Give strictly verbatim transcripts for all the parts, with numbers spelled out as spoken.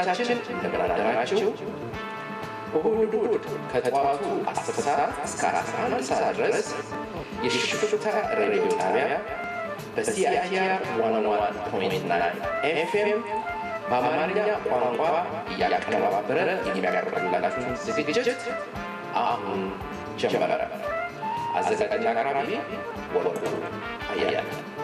አድማጮቻችን እንደምን አደራችሁ? እሁድ እሁድ ከጠዋቱ አስር ሰዓት እስከ አስራ አንድ ሰዓት ድረስ የሽፍታ ሬዲዮ ጣቢያ በሲአይቲአር መቶ አንድ ነጥብ ዘጠኝ ኤፍኤም በአማርኛ ቋንቋ እያቀነባበረ የሚያቀርብላችሁ ዝግጅት አሁን ጀመረ። አዘጋጅና አቅራቢ ወርቁ አያለ።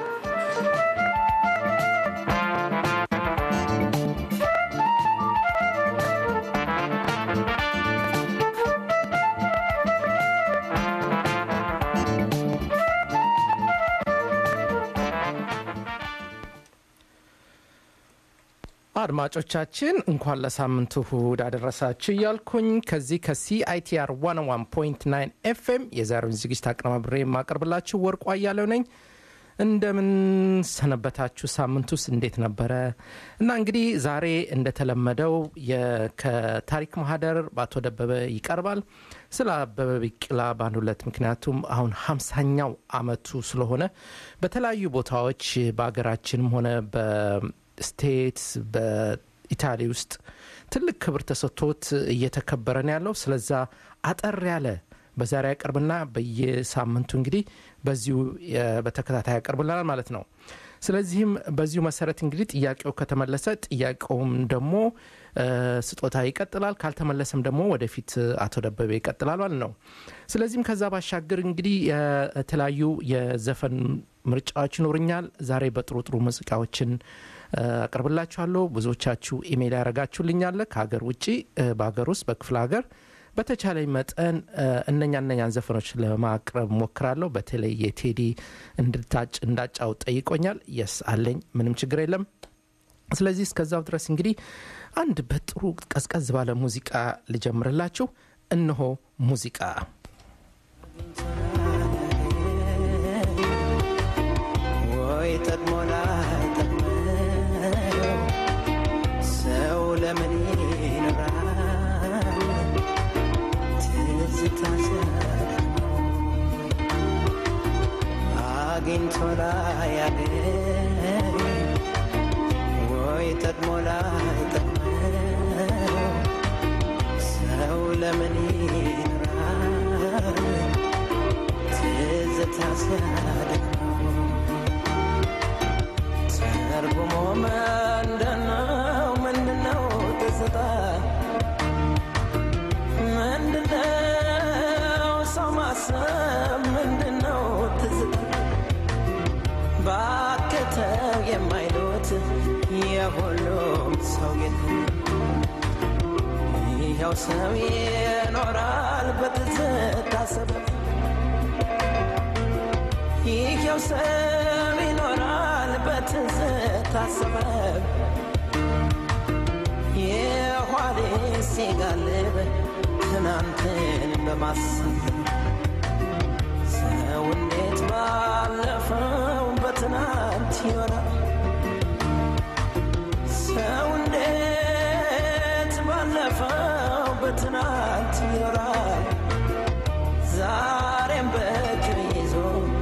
አድማጮቻችን እንኳን ለሳምንቱ እሁድ አደረሳችሁ እያልኩኝ ከዚህ ከሲአይቲአር መቶ አንድ ነጥብ ዘጠኝ ኤፍኤም የዛሬውን ዝግጅት አቀናብሬ የማቀርብላችሁ ወርቁ አያለው ነኝ። እንደምን ሰነበታችሁ? ሳምንቱስ እንዴት ነበረ? እና እንግዲህ ዛሬ እንደተለመደው ከታሪክ ማህደር በአቶ ደበበ ይቀርባል። ስለ አበበ ቢቂላ በአንድ ሁለት ምክንያቱም አሁን ሃምሳኛው አመቱ ስለሆነ በተለያዩ ቦታዎች በአገራችንም ሆነ በ ስቴትስ በኢታሊ ውስጥ ትልቅ ክብር ተሰጥቶት እየተከበረ ነው ያለው። ስለዛ አጠር ያለ በዛሬ ያቀርብና በየሳምንቱ እንግዲህ በዚሁ በተከታታይ ያቀርብልናል ማለት ነው። ስለዚህም በዚሁ መሰረት እንግዲህ ጥያቄው ከተመለሰ ጥያቄውም ደግሞ ስጦታ ይቀጥላል፣ ካልተመለሰም ደግሞ ወደፊት አቶ ደበበ ይቀጥላል ማለት ነው። ስለዚህም ከዛ ባሻገር እንግዲህ የተለያዩ የዘፈን ምርጫዎች ይኖርኛል። ዛሬ በጥሩ ጥሩ ሙዚቃዎችን አቀርብላችኋለሁ። ብዙዎቻችሁ ኢሜል ያረጋችሁልኛል ከሀገር ውጪ በሀገር ውስጥ በክፍለ ሀገር በተቻለኝ መጠን እነኛ እነኛን ዘፈኖች ለማቅረብ ሞክራለሁ። በተለይ የቴዲ እንድታጭ እንዳጫው ጠይቆኛል። የስ አለኝ፣ ምንም ችግር የለም። ስለዚህ እስከዛው ድረስ እንግዲህ አንድ በጥሩ ቀዝቀዝ ባለ ሙዚቃ ልጀምርላችሁ። እነሆ ሙዚቃ ወይ ተድሞላ ሰው ለምን ይኖራል ትዝታ አግኝቶላ ያገኝ ወይ ተድሞላ ሰው ለምን ይኖራል ትዝታ ተርጉሞ ምንድነው ምንድነው ትዝታ ምንድነው ሰው ማሰብ ምንድነው ትዝታ ባከተው የማይሉት የሁሉም ሰው ጌታ ይኸው ሰው ይኖራል በትዝታ ሰበብ ይኸው ሰው ይኖራል በትዝታ ሰበብ የኋሌ ሲጋልብ ትናንትን በማሰብ ሰው እንዴት ባለፈው በትናንት ይኖራል ሰው እንዴት ባለፈው በትናንት ይኖራል ዛሬም በእጁ ይዞ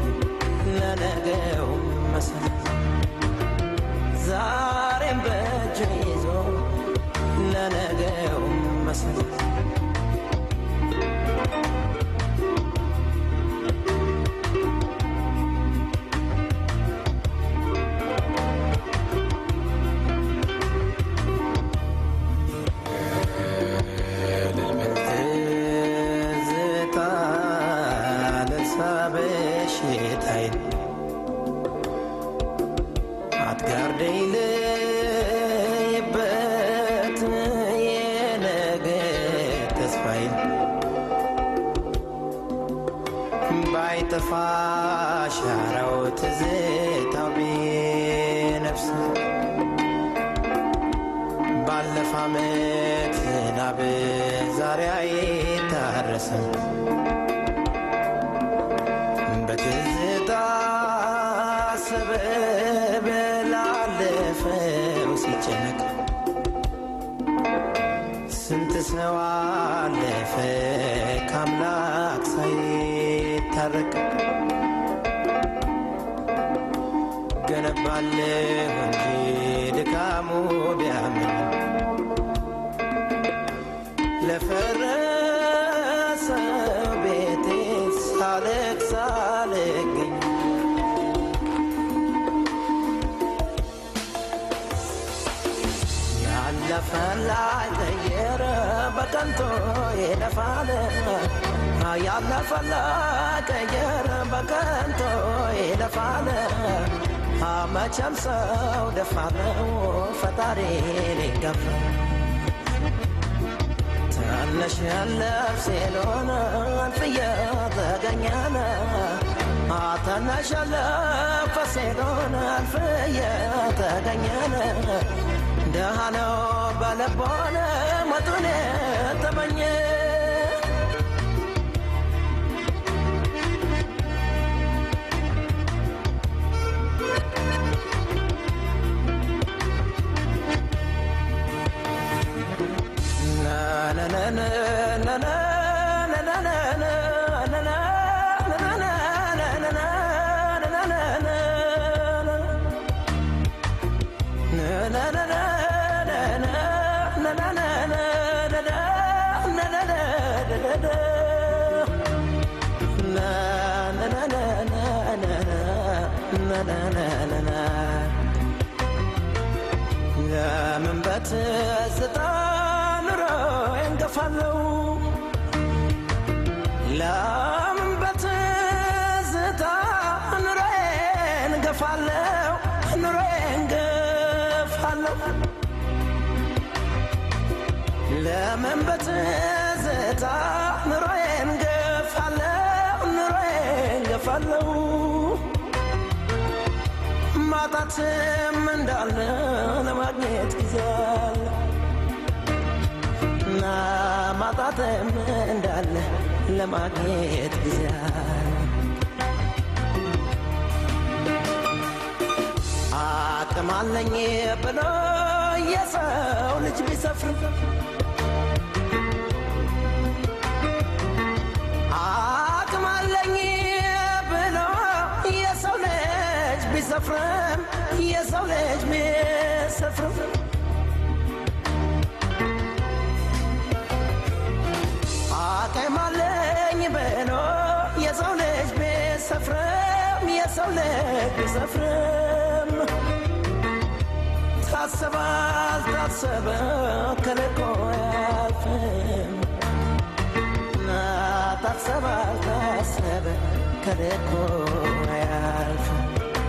ለነገው መሰረት ዛሬም በእጁ ይዞ ለነገው መሰረት ፋሻራው ትዝታው ቢነፍስ ባለፈ ዓመት ናብ ዛሬ አይታረስም በትዝታ ሰበብ ላለፈው ሲጨነቅ ስንት ሰው አለፈ ከአምላክ ሳይታረቅ ገነባለሁ እንጂ ድካሙ ቢያምን ለፈረሰ ቤቴ ሳልክ ሳልገኝ ያለፈላ ቀየረ በከንቱ ይለፋል ያለፈላ ቀየረ በከንቱ ይለፋል መቼም ሰው ደፋለው ፈጣሪ ሊገፋ ትንሽ ያለፍ ሲሎን አልፍየ ተገኘነ ትንሽ ያለፍ ሲሎን አልፍየ ተገኘነ ደሃ ነው በልቦነ ሞቱን ተመኘ ለምን በትዝታ ኑሮዬን ገፋለሁ ለምን በትዝታ ኑሮዬን ገፋለሁ ኑሮዬን ገፋለሁ ለምን በትዝታ ኑሮዬን ገፋለሁ ኑሮዬን ገፋለሁ ማጣትም እንዳለ ለማግኘት ጊዜያል ና ማጣትም እንዳለ ለማግኘት ጊዜያል አቅም አለኝ ብሎ የሰው ልጅ ቢሰፍር አቅም አለኝ ብሎ የሰው ልጅ ቢሰፍርም የሰው ልጅ ቢሰፍርም አቅም አለኝ ብሎ የሰው ልጅ ቢሰፍርም የሰው ልጅ ቢሰፍርም ታሰበ አልታሰበ ከልኮ አያልፍም ታሰበ አልታሰበ ከልኮ አያልፍም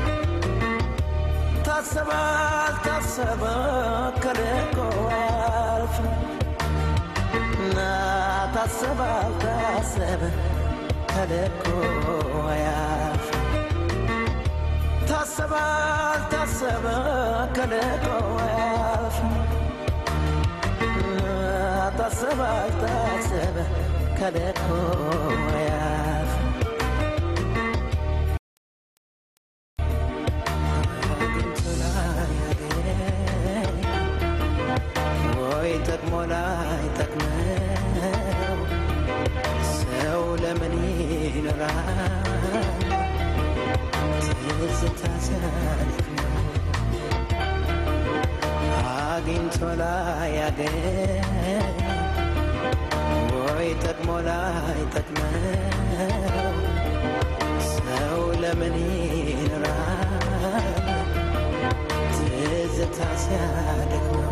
ታሰበ አልታሰበ ከልኮ አያልፍም ታሰበ አልታሰበ ከልኮ አያልፍም ታሰበ አልታሰበ ከልኮ አያልፍም ታሰበ አልታሰበ ከልኮ አያልፍም ወይ ጠቅሞ ላይ ጠቅመው ሰው ለምን ይኖራል ትዝታ ሲያደክመው አግኝቶ ላይ ያገኝ ወይ ጠቅሞ ላይ ጠቅመው ሰው ለምን ይኖራል ትዝታ ሲያደክመው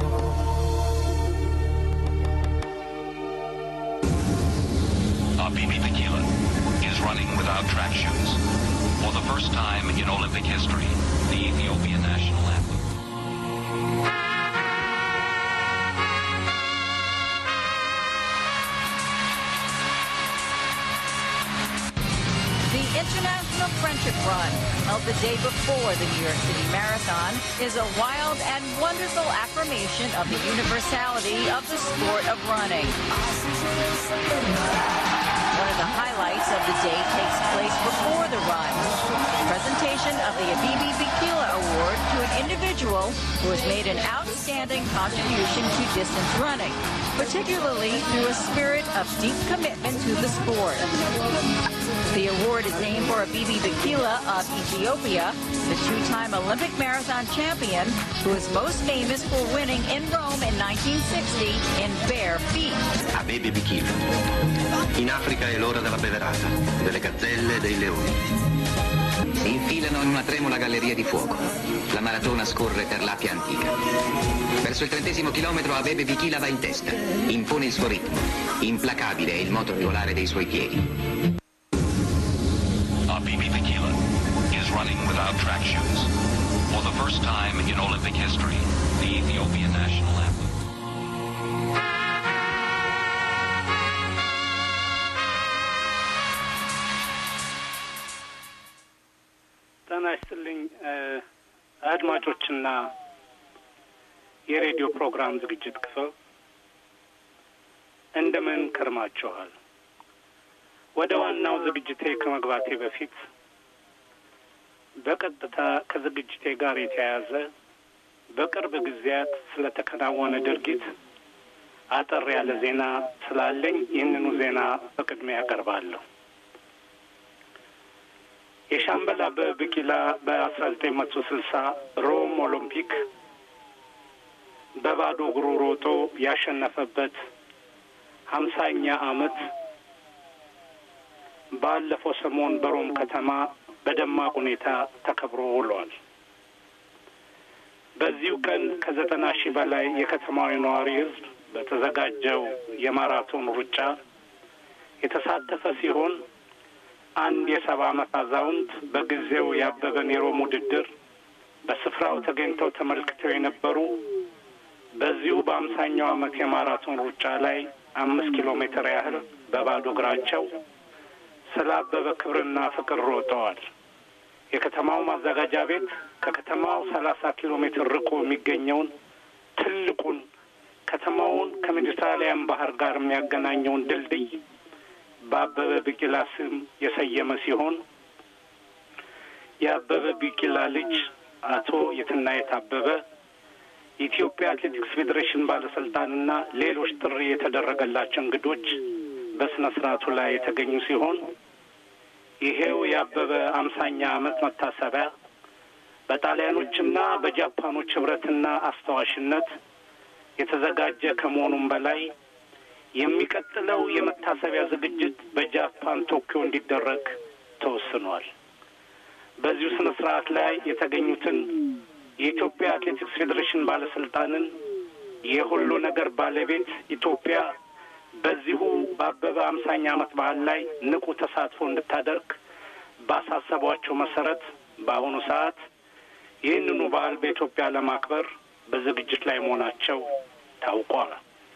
B B Tequila is running without track shoes. For the first time in Olympic history, the Ethiopian national anthem. The International Friendship Run, held the day before the New York City Marathon, is a wild and wonderful affirmation of the universality of the sport of running. One of the highlights of the day takes place before the run. Presentation of the Abibi Bikila Award to an individual individual who has made an outstanding contribution to distance running, particularly through a spirit of deep commitment to the sport. The award is named for Abibi Bikila of Ethiopia, the two-time Olympic marathon champion, who is most famous for winning in Rome in nineteen sixty in bare feet. Abibi Bikila. In Africa è l'ora della beverata, delle gazzelle e dei leoni. Si infilano in una tremola galleria di fuoco. La maratona scorre per l'Appia antica. Verso il trentesimo chilometro Abibi Bikila va in testa, impone il suo ritmo. Implacabile è il moto regolare dei suoi piedi. Abibi Bikila is running without track shoes. For the first time in Olympic history, the Ethiopian national anthem. ጤና ይስጥልኝ አድማጮችና የሬዲዮ ፕሮግራም ዝግጅት ክፍል እንደምን ከርማችኋል? ወደ ዋናው ዝግጅቴ ከመግባቴ በፊት በቀጥታ ከዝግጅቴ ጋር የተያያዘ በቅርብ ጊዜያት ስለተከናወነ ድርጊት አጠር ያለ ዜና ስላለኝ ይህንኑ ዜና በቅድሚያ ያቀርባለሁ። የሻምበል አበበ ቢቂላ በአስራ ዘጠኝ መቶ ስልሳ ሮም ኦሎምፒክ በባዶ እግሩ ሮጦ ያሸነፈበት ሀምሳኛ ዓመት ባለፈው ሰሞን በሮም ከተማ በደማቅ ሁኔታ ተከብሮ ውሏል። በዚሁ ቀን ከዘጠና ሺህ በላይ የከተማው ነዋሪ ሕዝብ በተዘጋጀው የማራቶን ሩጫ የተሳተፈ ሲሆን አንድ የሰባ ዓመት አዛውንት በጊዜው ያበበን የሮም ውድድር በስፍራው ተገኝተው ተመልክተው የነበሩ በዚሁ በአምሳኛው ዓመት የማራቶን ሩጫ ላይ አምስት ኪሎ ሜትር ያህል በባዶ እግራቸው ስለ አበበ ክብርና ፍቅር ሮጠዋል። የከተማው ማዘጋጃ ቤት ከከተማው ሰላሳ ኪሎ ሜትር ርቆ የሚገኘውን ትልቁን ከተማውን ከሜዲትራኒያን ባህር ጋር የሚያገናኘውን ድልድይ በአበበ ቢቂላ ስም የሰየመ ሲሆን የአበበ ቢቂላ ልጅ አቶ የትናየት አበበ የኢትዮጵያ አትሌቲክስ ፌዴሬሽን ባለስልጣንና ሌሎች ጥሪ የተደረገላቸው እንግዶች በስነ ስርዓቱ ላይ የተገኙ ሲሆን ይሄው የአበበ አምሳኛ ዓመት መታሰቢያ በጣሊያኖችና በጃፓኖች ህብረትና አስተዋሽነት የተዘጋጀ ከመሆኑም በላይ የሚቀጥለው የመታሰቢያ ዝግጅት በጃፓን ቶኪዮ እንዲደረግ ተወስኗል። በዚሁ ስነ ስርዓት ላይ የተገኙትን የኢትዮጵያ አትሌቲክስ ፌዴሬሽን ባለስልጣንን የሁሉ ነገር ባለቤት ኢትዮጵያ በዚሁ በአበበ አምሳኛ ዓመት በዓል ላይ ንቁ ተሳትፎ እንድታደርግ ባሳሰቧቸው መሰረት በአሁኑ ሰዓት ይህንኑ በዓል በኢትዮጵያ ለማክበር በዝግጅት ላይ መሆናቸው ታውቋል።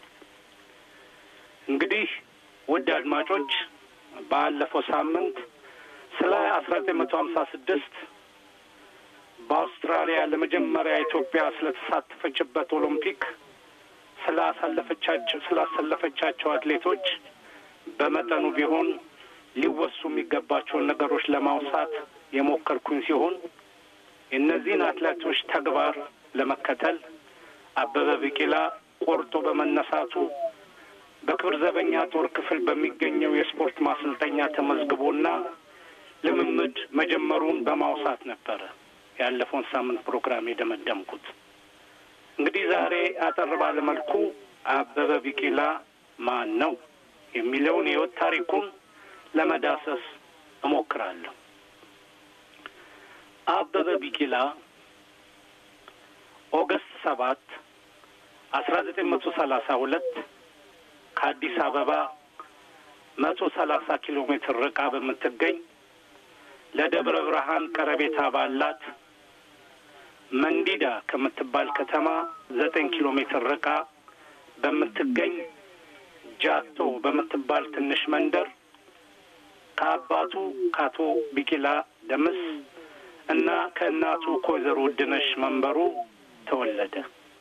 እንግዲህ ውድ አድማጮች ባለፈው ሳምንት ስለ አስራ ዘጠኝ መቶ ሀምሳ ስድስት በአውስትራሊያ ለመጀመሪያ ኢትዮጵያ ስለተሳተፈችበት ኦሎምፒክ ስላሳለፈቻቸው ስላሳለፈቻቸው አትሌቶች በመጠኑ ቢሆን ሊወሱ የሚገባቸውን ነገሮች ለማውሳት የሞከርኩኝ ሲሆን እነዚህን አትሌቶች ተግባር ለመከተል አበበ ቢቂላ ቆርጦ በመነሳቱ በክብር ዘበኛ ጦር ክፍል በሚገኘው የስፖርት ማሰልጠኛ ተመዝግቦና ልምምድ መጀመሩን በማውሳት ነበር ያለፈውን ሳምንት ፕሮግራም የደመደምኩት። እንግዲህ ዛሬ አጠር ባለ መልኩ አበበ ቢቂላ ማን ነው የሚለውን የህይወት ታሪኩን ለመዳሰስ እሞክራለሁ። አበበ ቢቂላ ኦገስት ሰባት አስራ ዘጠኝ መቶ ሰላሳ ሁለት ከአዲስ አበባ መቶ ሰላሳ ኪሎ ሜትር ርቃ በምትገኝ ለደብረ ብርሃን ቀረቤታ ባላት መንዲዳ ከምትባል ከተማ ዘጠኝ ኪሎ ሜትር ርቃ በምትገኝ ጃቶ በምትባል ትንሽ መንደር ከአባቱ ካቶ ቢቂላ ደምስ እና ከእናቱ ከወይዘሮ ውድነሽ መንበሩ ተወለደ።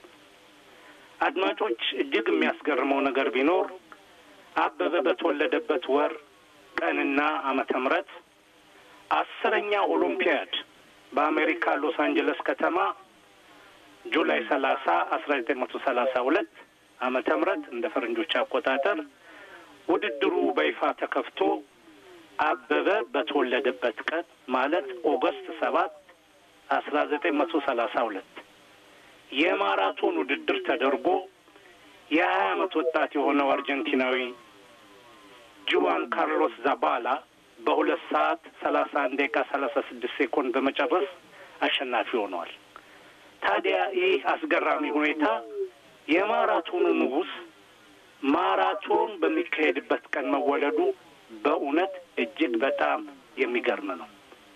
አድማጮች እጅግ የሚያስገርመው ነገር ቢኖር አበበ በተወለደበት ወር ቀንና ዓመተ ምህረት አስረኛ ኦሎምፒያድ በአሜሪካ ሎስ አንጀለስ ከተማ ጁላይ ሰላሳ አስራ ዘጠኝ መቶ ሰላሳ ሁለት ዓመተ ምህረት እንደ ፈረንጆች አቆጣጠር ውድድሩ በይፋ ተከፍቶ አበበ በተወለደበት ቀን ማለት ኦገስት ሰባት አስራ ዘጠኝ መቶ ሰላሳ ሁለት የማራቶን ውድድር ተደርጎ የሀያ ዓመት ወጣት የሆነው አርጀንቲናዊ ጁዋን ካርሎስ ዛባላ በሁለት ሰዓት ሰላሳ አንድ ደቂቃ ሰላሳ ስድስት ሴኮንድ በመጨረስ አሸናፊ ሆኗል። ታዲያ ይህ አስገራሚ ሁኔታ የማራቶኑ ንጉስ ማራቶን በሚካሄድበት ቀን መወለዱ በእውነት እጅግ በጣም የሚገርም ነው።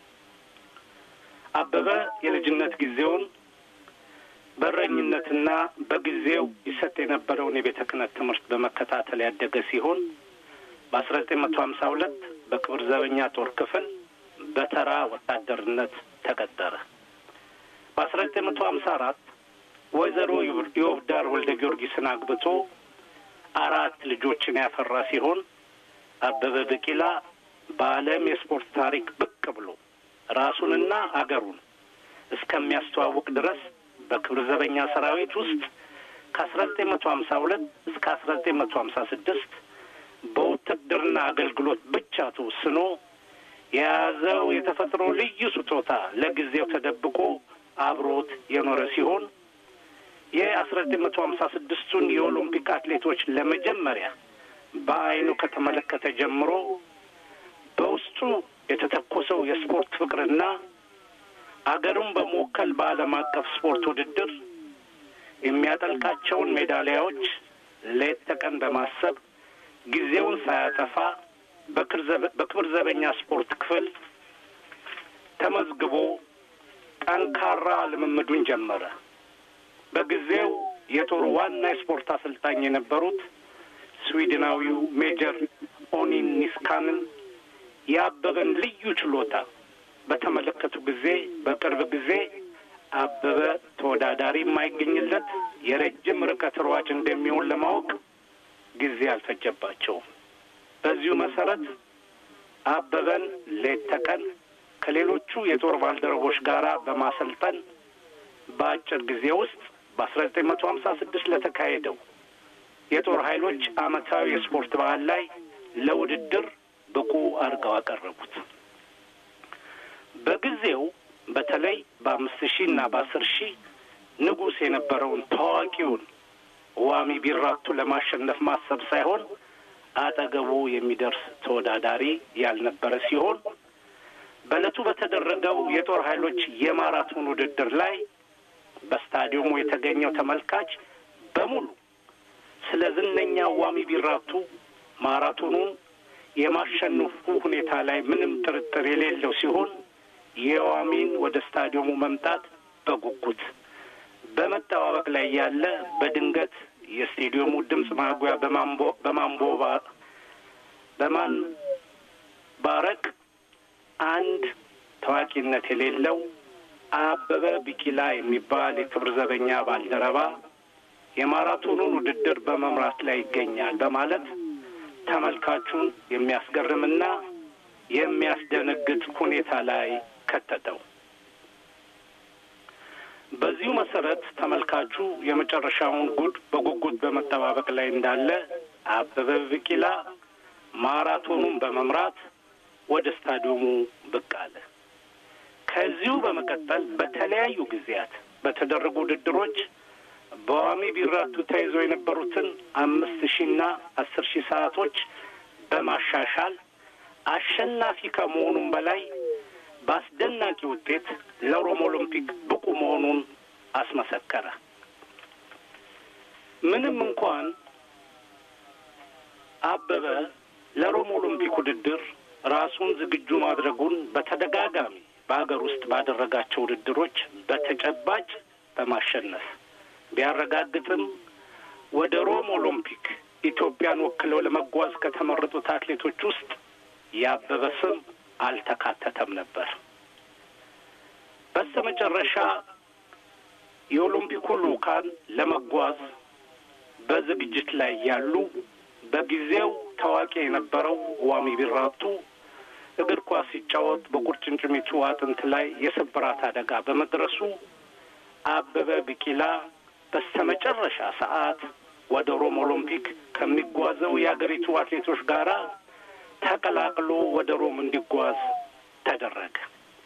አበበ የልጅነት ጊዜውን በረኝነትና በጊዜው ይሰጥ የነበረውን የቤተ ክህነት ትምህርት በመከታተል ያደገ ሲሆን በአስራ ዘጠኝ መቶ ሀምሳ ሁለት በክብር ዘበኛ ጦር ክፍል በተራ ወታደርነት ተቀጠረ። በአስራ ዘጠኝ መቶ ሀምሳ አራት ወይዘሮ የወብዳር ወልደ ጊዮርጊስን አግብቶ አራት ልጆችን ያፈራ ሲሆን አበበ ቢቂላ በዓለም የስፖርት ታሪክ ብቅ ብሎ ራሱንና አገሩን እስከሚያስተዋውቅ ድረስ በክብር ዘበኛ ሰራዊት ውስጥ ከአስራ ዘጠኝ መቶ ሀምሳ ሁለት እስከ አስራ ዘጠኝ መቶ ሀምሳ ስድስት በውትድርና አገልግሎት ብቻ ተወስኖ የያዘው የተፈጥሮ ልዩ ስጦታ ለጊዜው ተደብቆ አብሮት የኖረ ሲሆን የአስራ ዘጠኝ መቶ ሀምሳ ስድስቱን የኦሎምፒክ አትሌቶች ለመጀመሪያ በአይኑ ከተመለከተ ጀምሮ በውስጡ የተተኮሰው የስፖርት ፍቅርና አገሩን በመወከል በዓለም አቀፍ ስፖርት ውድድር የሚያጠልቃቸውን ሜዳሊያዎች ሌት ተቀን በማሰብ ጊዜውን ሳያጠፋ በክብር ዘበኛ ስፖርት ክፍል ተመዝግቦ ጠንካራ ልምምዱን ጀመረ። በጊዜው የጦር ዋና የስፖርት አሰልጣኝ የነበሩት ስዊድናዊው ሜጀር ኦኒን ኒስካንን የአበበን ልዩ ችሎታ በተመለከቱ ጊዜ በቅርብ ጊዜ አበበ ተወዳዳሪ የማይገኝለት የረጅም ርቀት ሯጭ እንደሚሆን ለማወቅ ጊዜ አልፈጀባቸውም። በዚሁ መሰረት አበበን ሌት ተቀን ከሌሎቹ የጦር ባልደረቦች ጋር በማሰልጠን በአጭር ጊዜ ውስጥ በአስራ ዘጠኝ መቶ ሀምሳ ስድስት ለተካሄደው የጦር ኃይሎች ዓመታዊ የስፖርት በዓል ላይ ለውድድር ብቁ አድርገው አቀረቡት። በጊዜው በተለይ በአምስት ሺህ እና በአስር ሺህ ንጉስ የነበረውን ታዋቂውን ዋሚ ቢራቱ ለማሸነፍ ማሰብ ሳይሆን አጠገቡ የሚደርስ ተወዳዳሪ ያልነበረ ሲሆን በዕለቱ በተደረገው የጦር ኃይሎች የማራቶን ውድድር ላይ በስታዲየሙ የተገኘው ተመልካች በሙሉ ስለ ዝነኛው ዋሚ ቢራቱ ማራቶኑን የማሸነፉ ሁኔታ ላይ ምንም ጥርጥር የሌለው ሲሆን የዋሚን ወደ ስታዲየሙ መምጣት በጉጉት በመጠባበቅ ላይ ያለ በድንገት የስታዲየሙ ድምጽ ማጉያ በማንቦ በማንቦባ በማን ባረክ አንድ ታዋቂነት የሌለው አበበ ቢቂላ የሚባል የክብር ዘበኛ ባልደረባ የማራቶኑን ውድድር በመምራት ላይ ይገኛል በማለት ተመልካቹን የሚያስገርምና የሚያስደነግጥ ሁኔታ ላይ ከተተው። በዚሁ መሰረት ተመልካቹ የመጨረሻውን ጉድ በጉጉት በመጠባበቅ ላይ እንዳለ አበበ ቢቂላ ማራቶኑን በመምራት ወደ ስታዲየሙ ብቅ አለ። ከዚሁ በመቀጠል በተለያዩ ጊዜያት በተደረጉ ውድድሮች በዋሚ ቢራቱ ተይዞ የነበሩትን አምስት ሺህና አስር ሺህ ሰዓቶች በማሻሻል አሸናፊ ከመሆኑም በላይ በአስደናቂ ውጤት ለሮም ኦሎምፒክ ብቁ መሆኑን አስመሰከረ። ምንም እንኳን አበበ ለሮም ኦሎምፒክ ውድድር ራሱን ዝግጁ ማድረጉን በተደጋጋሚ በአገር ውስጥ ባደረጋቸው ውድድሮች በተጨባጭ በማሸነፍ ቢያረጋግጥም ወደ ሮም ኦሎምፒክ ኢትዮጵያን ወክለው ለመጓዝ ከተመረጡት አትሌቶች ውስጥ ያበበ ስም አልተካተተም ነበር። በስተመጨረሻ የኦሎምፒኩ ልኡካን ለመጓዝ በዝግጅት ላይ ያሉ በጊዜው ታዋቂ የነበረው ዋሚ ቢራቱ እግር ኳስ ሲጫወት በቁርጭምጭሚቱ አጥንት ላይ የስብራት አደጋ በመድረሱ አበበ ቢቂላ በስተመጨረሻ ሰዓት ወደ ሮም ኦሎምፒክ ከሚጓዘው የአገሪቱ አትሌቶች ጋራ ተቀላቅሎ ወደ ሮም እንዲጓዝ ተደረገ።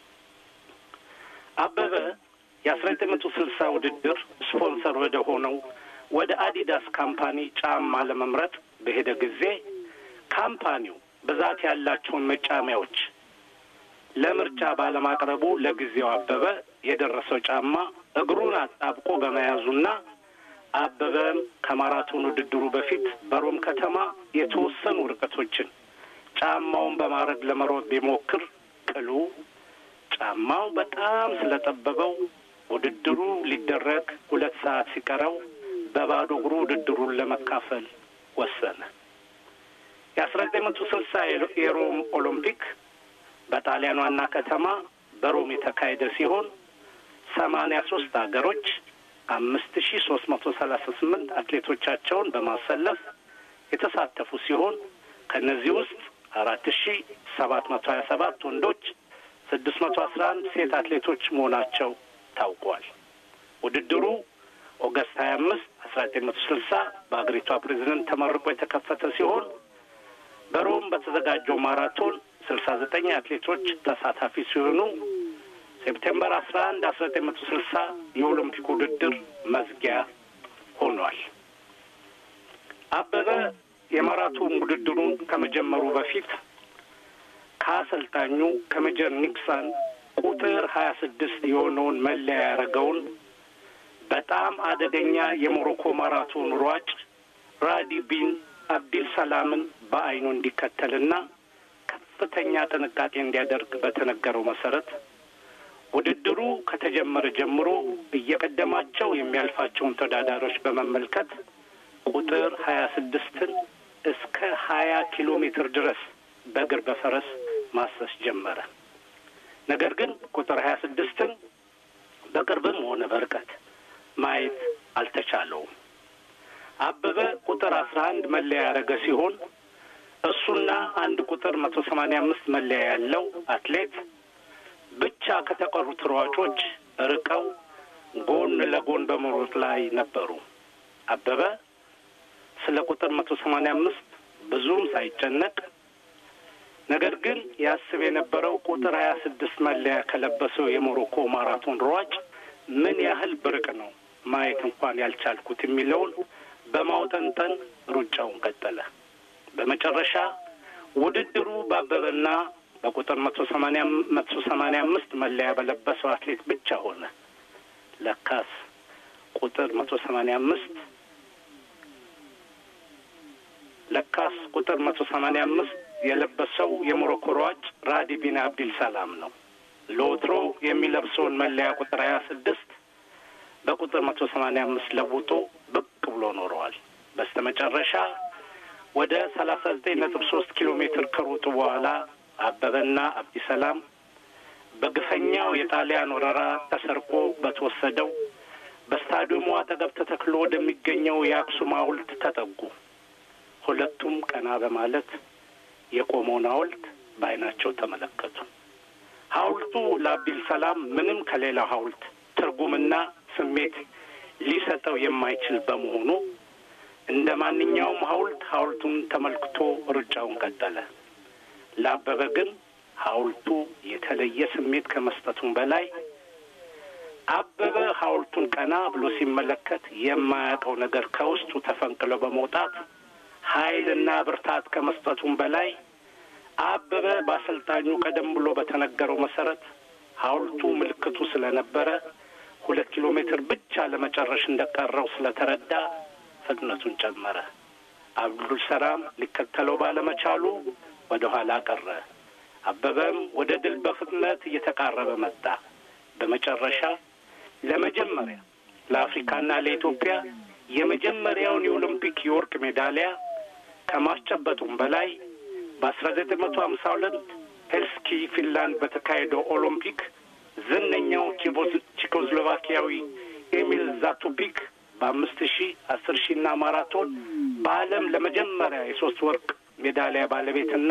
አበበ የአስራ ዘጠኝ መቶ ስልሳ ውድድር ስፖንሰር ወደ ሆነው ወደ አዲዳስ ካምፓኒ ጫማ ለመምረጥ በሄደ ጊዜ ካምፓኒው ብዛት ያላቸውን መጫሚያዎች ለምርጫ ባለማቅረቡ ለጊዜው አበበ የደረሰው ጫማ እግሩን አጣብቆ በመያዙና አበበም ከማራቶን ውድድሩ በፊት በሮም ከተማ የተወሰኑ ርቀቶችን ጫማውን በማድረግ ለመሮጥ ቢሞክር ቅሉ ጫማው በጣም ስለጠበበው ውድድሩ ሊደረግ ሁለት ሰዓት ሲቀረው በባዶ እግሩ ውድድሩን ለመካፈል ወሰነ። የአስራ ዘጠኝ መቶ ስልሳ የሮም ኦሎምፒክ በጣሊያን ዋና ከተማ በሮም የተካሄደ ሲሆን ሰማንያ ሶስት ሀገሮች አምስት ሺ ሶስት መቶ ሰላሳ ስምንት አትሌቶቻቸውን በማሰለፍ የተሳተፉ ሲሆን ከነዚህ ውስጥ አራት ሺ ሰባት መቶ ሀያ ሰባት ወንዶች ስድስት መቶ አስራ አንድ ሴት አትሌቶች መሆናቸው ታውቋል። ውድድሩ ኦገስት ሀያ አምስት አስራ ዘጠኝ መቶ ስልሳ በአገሪቷ ፕሬዝዳንት ተመርቆ የተከፈተ ሲሆን በሮም በተዘጋጀው ማራቶን ስልሳ ዘጠኝ አትሌቶች ተሳታፊ ሲሆኑ ሴፕቴምበር አስራ አንድ አስራ ዘጠኝ መቶ ስልሳ የኦሎምፒክ ውድድር መዝጊያ ሆኗል። አበበ የማራቶን ውድድሩን ከመጀመሩ በፊት ከአሰልጣኙ ከሜጀር ኒክሰን ቁጥር ሀያ ስድስት የሆነውን መለያ ያደረገውን በጣም አደገኛ የሞሮኮ ማራቶን ሯጭ ራዲ ቢን አብዲል ሰላምን በአይኑ እንዲከተልና ከፍተኛ ጥንቃቄ እንዲያደርግ በተነገረው መሰረት ውድድሩ ከተጀመረ ጀምሮ እየቀደማቸው የሚያልፋቸውን ተወዳዳሪዎች በመመልከት ቁጥር ሀያ ስድስትን እስከ ሀያ ኪሎ ሜትር ድረስ በእግር በፈረስ ማሰስ ጀመረ። ነገር ግን ቁጥር ሀያ ስድስትን በቅርብም ሆነ በርቀት ማየት አልተቻለውም። አበበ ቁጥር አስራ አንድ መለያ ያደረገ ሲሆን እሱና አንድ ቁጥር መቶ ሰማንያ አምስት መለያ ያለው አትሌት ብቻ ከተቀሩት ሯጮች ርቀው ጎን ለጎን በመሮጥ ላይ ነበሩ። አበበ ስለ ቁጥር መቶ ሰማንያ አምስት ብዙም ሳይጨነቅ ነገር ግን ያስብ የነበረው ቁጥር ሀያ ስድስት መለያ ከለበሰው የሞሮኮ ማራቶን ሯጭ ምን ያህል ብርቅ ነው ማየት እንኳን ያልቻልኩት የሚለውን በማውጠንጠን ሩጫውን ቀጠለ። በመጨረሻ ውድድሩ በአበበና በቁጥር መቶ ሰማንያ መቶ ሰማንያ አምስት መለያ በለበሰው አትሌት ብቻ ሆነ። ለካስ ቁጥር መቶ ሰማንያ አምስት ለካስ ቁጥር መቶ ሰማንያ አምስት የለበሰው የሞሮኮ ሯጭ ራዲ ቢን አብዲል ሰላም ነው። ለወትሮ የሚለብሰውን መለያ ቁጥር ሀያ ስድስት በቁጥር መቶ ሰማንያ አምስት ለውጦ ብቅ ብሎ ኖረዋል። በስተመጨረሻ ወደ ሰላሳ ዘጠኝ ነጥብ ሶስት ኪሎ ሜትር ከሮጡ በኋላ አበበና አብዲ ሰላም በግፈኛው የጣሊያን ወረራ ተሰርቆ በተወሰደው በስታዲየሙ አጠገብ ተተክሎ ወደሚገኘው የአክሱም ሐውልት ተጠጉ። ሁለቱም ቀና በማለት የቆመውን ሐውልት በዓይናቸው ተመለከቱ። ሐውልቱ ለአብዲል ሰላም ምንም ከሌላው ሐውልት ትርጉምና ስሜት ሊሰጠው የማይችል በመሆኑ እንደ ማንኛውም ሐውልት ሐውልቱን ተመልክቶ ሩጫውን ቀጠለ። ለአበበ ግን ሐውልቱ የተለየ ስሜት ከመስጠቱም በላይ አበበ ሐውልቱን ቀና ብሎ ሲመለከት የማያውቀው ነገር ከውስጡ ተፈንቅሎ በመውጣት ኃይልና ብርታት ከመስጠቱም በላይ አበበ በአሰልጣኙ ቀደም ብሎ በተነገረው መሰረት ሐውልቱ ምልክቱ ስለነበረ ሁለት ኪሎ ሜትር ብቻ ለመጨረስ እንደቀረው ስለተረዳ ፍጥነቱን ጨመረ። አብዱል ሰላም ሊከተለው ባለመቻሉ ወደ ኋላ ቀረ። አበበም ወደ ድል በፍጥነት እየተቃረበ መጣ። በመጨረሻ ለመጀመሪያ ለአፍሪካና ለኢትዮጵያ የመጀመሪያውን የኦሎምፒክ የወርቅ ሜዳሊያ ከማስጨበጡም በላይ በአስራ ዘጠኝ መቶ ሀምሳ ሁለት ሄልሲንኪ ፊንላንድ በተካሄደው ኦሎምፒክ ዝነኛው ቼኮስሎቫኪያዊ ኤሚል ዛቱፒክ በአምስት ሺህ አስር ሺህና ማራቶን በዓለም ለመጀመሪያ የሶስት ወርቅ ሜዳሊያ ባለቤትና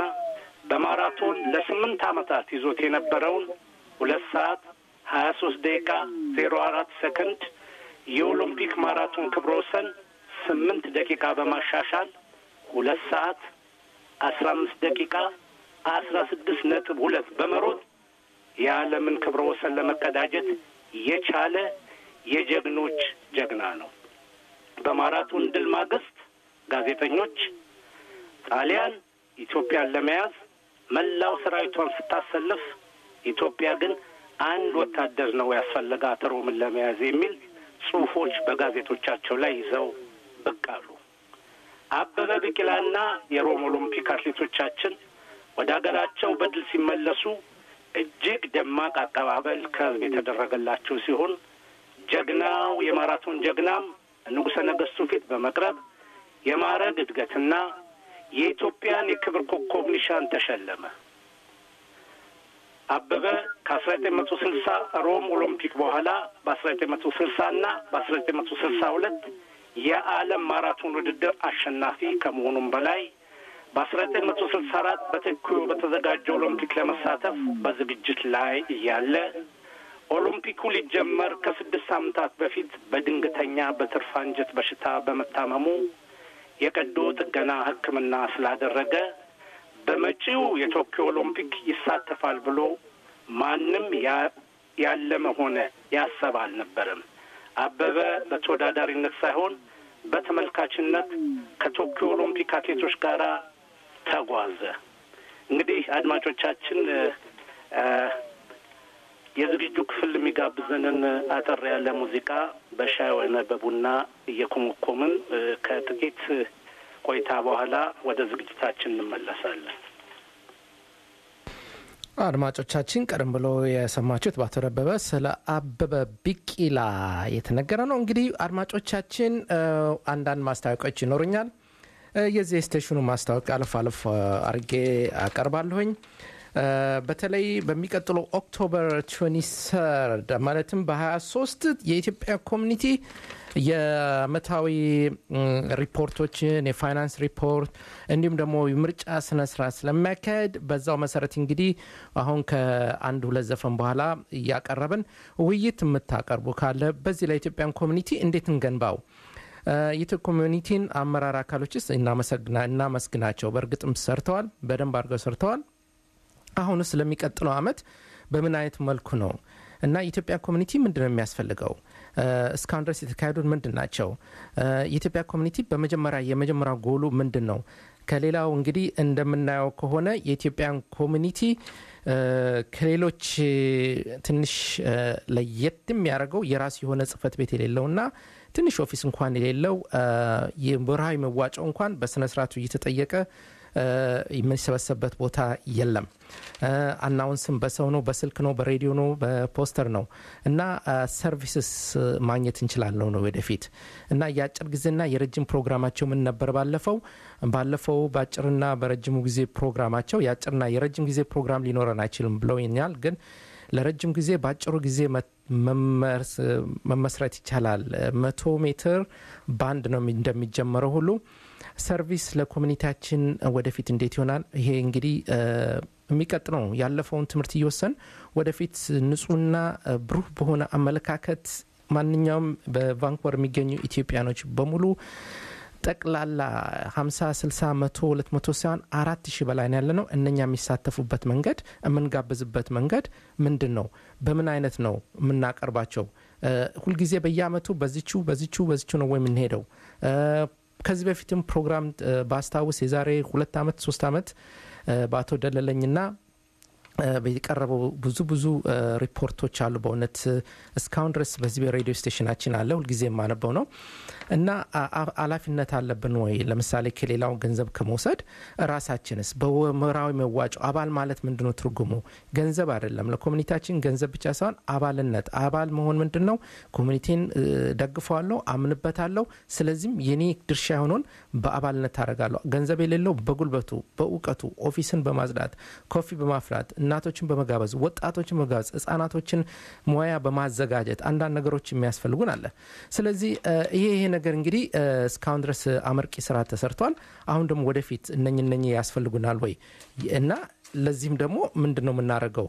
በማራቶን ለስምንት ዓመታት ይዞት የነበረውን ሁለት ሰዓት ሀያ ሶስት ደቂቃ ዜሮ አራት ሰከንድ የኦሎምፒክ ማራቶን ክብረ ወሰን ስምንት ደቂቃ በማሻሻል ሁለት ሰዓት አስራ አምስት ደቂቃ አስራ ስድስት ነጥብ ሁለት በመሮጥ የዓለምን ክብረ ወሰን ለመቀዳጀት የቻለ የጀግኖች ጀግና ነው። በማራቶን ድል ማግስት ጋዜጠኞች ጣሊያን ኢትዮጵያን ለመያዝ መላው ሰራዊቷን ስታሰልፍ ኢትዮጵያ ግን አንድ ወታደር ነው ያስፈልጋት ሮምን ለመያዝ የሚል ጽሑፎች በጋዜጦቻቸው ላይ ይዘው ብቅ አሉ። አበበ ቢቂላና የሮም ኦሎምፒክ አትሌቶቻችን ወደ ሀገራቸው በድል ሲመለሱ እጅግ ደማቅ አቀባበል ከህዝብ የተደረገላቸው ሲሆን ጀግናው የማራቶን ጀግናም ንጉሠ ነገሥቱ ፊት በመቅረብ የማዕረግ እድገትና የኢትዮጵያን የክብር ኮከብ ኒሻን ተሸለመ። አበበ ከአስራ ዘጠኝ መቶ ስልሳ ሮም ኦሎምፒክ በኋላ በአስራ ዘጠኝ መቶ ስልሳ እና በአስራ ዘጠኝ መቶ ስልሳ ሁለት የዓለም ማራቶን ውድድር አሸናፊ ከመሆኑም በላይ በአስራ ዘጠኝ መቶ ስልሳ አራት በቶኪዮ በተዘጋጀው ኦሎምፒክ ለመሳተፍ በዝግጅት ላይ እያለ ኦሎምፒኩ ሊጀመር ከስድስት ሳምንታት በፊት በድንገተኛ በትርፍ አንጀት በሽታ በመታመሙ የቀዶ ጥገና ሕክምና ስላደረገ በመጪው የቶኪዮ ኦሎምፒክ ይሳተፋል ብሎ ማንም ያለመ ሆነ ያሰበ አልነበረም። አበበ በተወዳዳሪነት ሳይሆን በተመልካችነት ከቶኪዮ ኦሎምፒክ አትሌቶች ጋር ተጓዘ። እንግዲህ አድማጮቻችን የዝግጅቱ ክፍል የሚጋብዘንን አጠር ያለ ሙዚቃ በሻይ ወይም በቡና እየኮመኮምን ከጥቂት ቆይታ በኋላ ወደ ዝግጅታችን እንመለሳለን። አድማጮቻችን ቀደም ብሎ የሰማችሁት በአቶ ደበበ ስለ አበበ ቢቂላ የተነገረ ነው። እንግዲህ አድማጮቻችን አንዳንድ ማስታወቂያዎች ይኖሩኛል። የዚህ ስቴሽኑ ማስታወቂያ አለፍ አለፍ አርጌ አቀርባለሁኝ። በተለይ በሚቀጥለው ኦክቶበር ሀያ ሶስት ማለትም በ23 የኢትዮጵያ ኮሚኒቲ የመታዊ ሪፖርቶችን የፋይናንስ ሪፖርት እንዲሁም ደግሞ የምርጫ ስነ ስርዓት ስለሚያካሄድ በዛው መሰረት እንግዲህ አሁን ከአንድ ሁለት ዘፈን በኋላ እያቀረብን ውይይት የምታቀርቡ ካለ በዚህ ለኢትዮጵያን ኮሚኒቲ እንዴት እንገንባው የኢትዮጵያ ኮሚኒቲን አመራር አካሎችስ እናመሰግና እናመስግናቸው። በእርግጥም ሰርተዋል፣ በደንብ አድርገው ሰርተዋል። አሁን ስለሚቀጥለው አመት በምን አይነት መልኩ ነው እና የኢትዮጵያ ኮሚኒቲ ምንድነው የሚያስፈልገው እስካሁን ድረስ የተካሄዱት ምንድናቸው? የኢትዮጵያ ኮሚኒቲ በመጀመሪያ የመጀመሪያው ጎሉ ምንድነው? ከሌላው እንግዲህ እንደምናየው ከሆነ የኢትዮጵያን ኮሚኒቲ ከሌሎች ትንሽ ለየት የሚያደርገው የራሱ የሆነ ጽህፈት ቤት የሌለውና ትንሽ ኦፊስ እንኳን የሌለው የብራዊ መዋጮ እንኳን በስነ ስርዓቱ እየተጠየቀ የሚሰበሰብበት ቦታ የለም። አናውንስም በሰው ነው፣ በስልክ ነው፣ በሬዲዮ ነው፣ በፖስተር ነው እና ሰርቪስስ ማግኘት እንችላለን ነው ወደፊት እና የአጭር ጊዜና የረጅም ፕሮግራማቸው ምን ነበር? ባለፈው ባለፈው ባጭርና በረጅሙ ጊዜ ፕሮግራማቸው የአጭርና የረጅም ጊዜ ፕሮግራም ሊኖረን አይችልም ብለውኛል። ግን ለረጅም ጊዜ ባጭሩ ጊዜ መመስረት ይቻላል። መቶ ሜትር ባንድ ነው እንደሚጀመረው ሁሉ ሰርቪስ ለኮሚኒቲያችን ወደፊት እንዴት ይሆናል? ይሄ እንግዲህ የሚቀጥለው ያለፈውን ትምህርት እየወሰን ወደፊት ንጹህና ብሩህ በሆነ አመለካከት ማንኛውም በቫንኩቨር የሚገኙ ኢትዮጵያኖች በሙሉ ጠቅላላ ሀምሳ ስልሳ መቶ ሁለት መቶ ሳይሆን አራት ሺህ በላይ ያለ ነው እነኛ የሚሳተፉበት መንገድ የምንጋብዝበት መንገድ ምንድነው? በምን አይነት ነው የምናቀርባቸው? ሁልጊዜ በየአመቱ በዚቹ በዚቹ በዚቹ ነው ወይ የምንሄደው? ከዚህ በፊትም ፕሮግራም ባስታውስ የዛሬ ሁለት አመት ሶስት አመት በአቶ ደለለኝና በየቀረበው ብዙ ብዙ ሪፖርቶች አሉ። በእውነት እስካሁን ድረስ በዚህ በሬዲዮ ስቴሽናችን አለ፣ ሁልጊዜ የማነበው ነው እና አላፊነት አለብን ወይ? ለምሳሌ ከሌላው ገንዘብ ከመውሰድ ራሳችንስ በመራዊ መዋጮ አባል ማለት ምንድነው ትርጉሙ? ገንዘብ አይደለም ለኮሚኒቲያችን ገንዘብ ብቻ ሳይሆን አባልነት። አባል መሆን ምንድነው? ኮሚኒቲን ደግፈዋለሁ፣ አምንበታለሁ፣ ስለዚህም የኔ ድርሻ ሆኖን በአባልነት ታረጋለሁ። ገንዘብ የሌለው በጉልበቱ በእውቀቱ ኦፊስን በማጽዳት ኮፊ በማፍላት እናቶችን በመጋበዝ ወጣቶችን በመጋበዝ ህጻናቶችን ሙያ በማዘጋጀት አንዳንድ ነገሮች የሚያስፈልጉን አለ። ስለዚህ ይሄ ይሄ ነገር እንግዲህ እስካሁን ድረስ አመርቂ ስራ ተሰርቷል። አሁን ደግሞ ወደፊት እነኝ እነኝ ያስፈልጉናል ወይ እና ለዚህም ደግሞ ምንድነው የምናደርገው?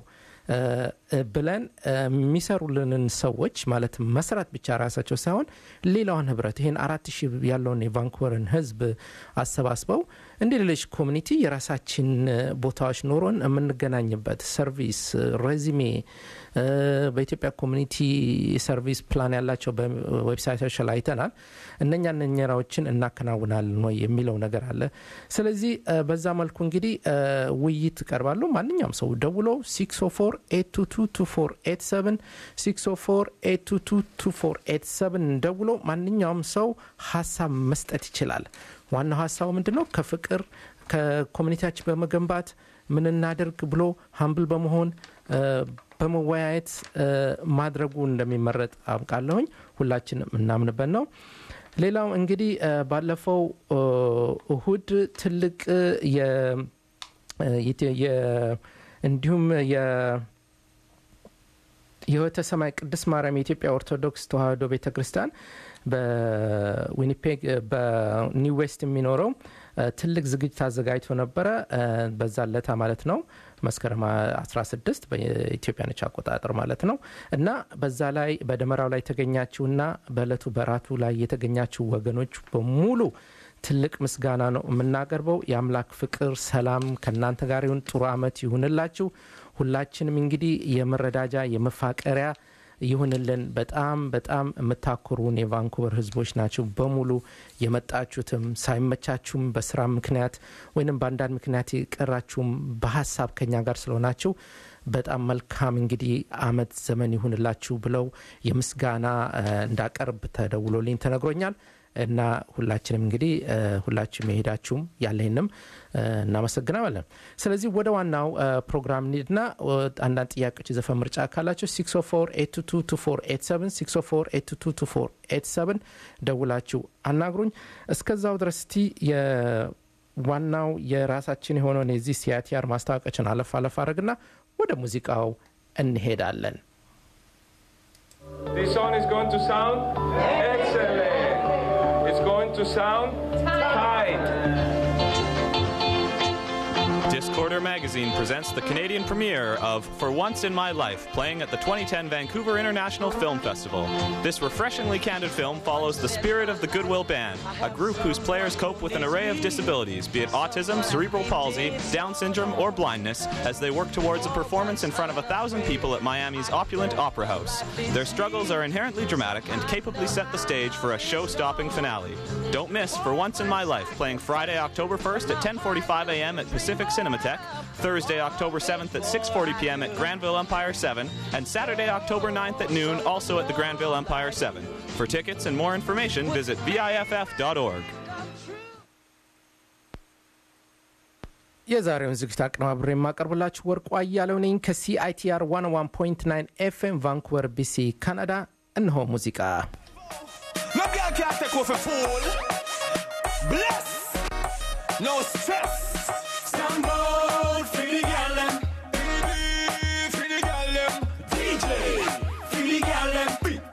ብለን የሚሰሩልንን ሰዎች ማለት መስራት ብቻ ራሳቸው ሳይሆን ሌላውን ህብረት ይሄን አራት ሺህ ያለውን የቫንኩቨርን ህዝብ አሰባስበው እንደ ሌሎች ኮሚኒቲ የራሳችን ቦታዎች ኖሮን የምንገናኝበት ሰርቪስ ሬዚሜ በኢትዮጵያ ኮሚኒቲ ሰርቪስ ፕላን ያላቸው በዌብሳይቶች ላይ አይተናል እነኛ ነኛራዎችን እናከናውናለን ነው የሚለው ነገር አለ ስለዚህ በዛ መልኩ እንግዲህ ውይይት ቀርባሉ ማንኛውም ሰው ደውሎ six oh four, eight two two, two four eight seven six oh four, eight two two, two four eight seven ደውሎ ማንኛውም ሰው ሐሳብ መስጠት ይችላል ዋናው ሐሳቡ ምንድነው ከፍቅር ከኮሚኒቲያችን በመገንባት ምን እናደርግ ብሎ ሃምብል በመሆን በመወያየት ማድረጉ እንደሚመረጥ አብቃለሁኝ ሁላችንም እናምንበት ነው ሌላው እንግዲህ ባለፈው እሁድ ትልቅ የ የ እንዲሁም የ የወተ ሰማይ ቅድስት ማርያም የኢትዮጵያ ኦርቶዶክስ ተዋሕዶ ቤተክርስቲያን በዊኒፔግ በኒው ዌስት የሚኖረው ትልቅ ዝግጅት አዘጋጅቶ ነበረ በዛለታ ማለት ነው መስከረም አስራ ስድስት በኢትዮጵያኖች አቆጣጠር ማለት ነው እና በዛ ላይ በደመራው ላይ ተገኛችሁና በእለቱ በራቱ ላይ የተገኛችሁ ወገኖች በሙሉ ትልቅ ምስጋና ነው የምናቀርበው የአምላክ ፍቅር ሰላም ከናንተ ጋር ይሁን ጥሩ አመት ይሁንላችሁ ሁላችንም እንግዲህ የመረዳጃ የመፋቀሪያ ይሁንልን በጣም በጣም የምታኮሩን የቫንኩቨር ህዝቦች ናችሁ በሙሉ የመጣችሁትም ሳይመቻችሁም በስራ ምክንያት ወይንም በአንዳንድ ምክንያት ይቀራችሁም በሐሳብ ከኛ ጋር ስለሆናችሁ በጣም መልካም እንግዲህ አመት ዘመን ይሁንላችሁ ብለው የምስጋና እንዳቀርብ ተደውሎልኝ ተነግሮኛል እና ሁላችንም እንግዲህ ሁላችሁም የሄዳችሁም ያለንም እናመሰግናለን ስለዚህ ወደ ዋናው ፕሮግራም እንሂድና አንዳንድ ጥያቄዎች ዘፈን ምርጫ ካላችሁ six oh four, eight two two, two four eight seven six oh four, eight two two, two four eight seven ደውላችሁ አናግሩኝ እስከዛው ድረስ ቲ የዋናው የራሳችን የሆነውን የዚህ ሲያቲአር ማስታወቂያችን አለፍ አለፍ አረግና ወደ ሙዚቃው እንሄዳለን This song is going to sound excellent. It's going to sound tight. Discorder Magazine presents the Canadian premiere of For Once in My Life, playing at the twenty ten Vancouver International Film Festival. This refreshingly candid film follows the spirit of the Goodwill Band, a group whose players cope with an array of disabilities, be it autism, cerebral palsy, Down syndrome, or blindness, as they work towards a performance in front of a thousand people at Miami's opulent Opera House. Their struggles are inherently dramatic and capably set the stage for a show-stopping finale. Don't miss For Once in My Life, playing Friday, October first at ten forty-five a.m. at Pacific Cinematheque, Thursday, October seventh at six forty p.m. at Granville Empire seven, and Saturday, October ninth at noon, also at the Granville Empire seven. For tickets and more information, visit V I F F dot org. የዛሬውን ዝግጅት አቀናብሬ የማቀርብላችሁ ወርቁ አያሌው ነኝ ከሲአይቲአር one oh one point nine ኤፍ ኤም ቫንኩቨር ቢሲ ካናዳ እነሆ ሙዚቃ No girl can't take off a fool. Bless. No stress. Stand bold for the girl them. Baby, for the girl them. D J, for the girl them.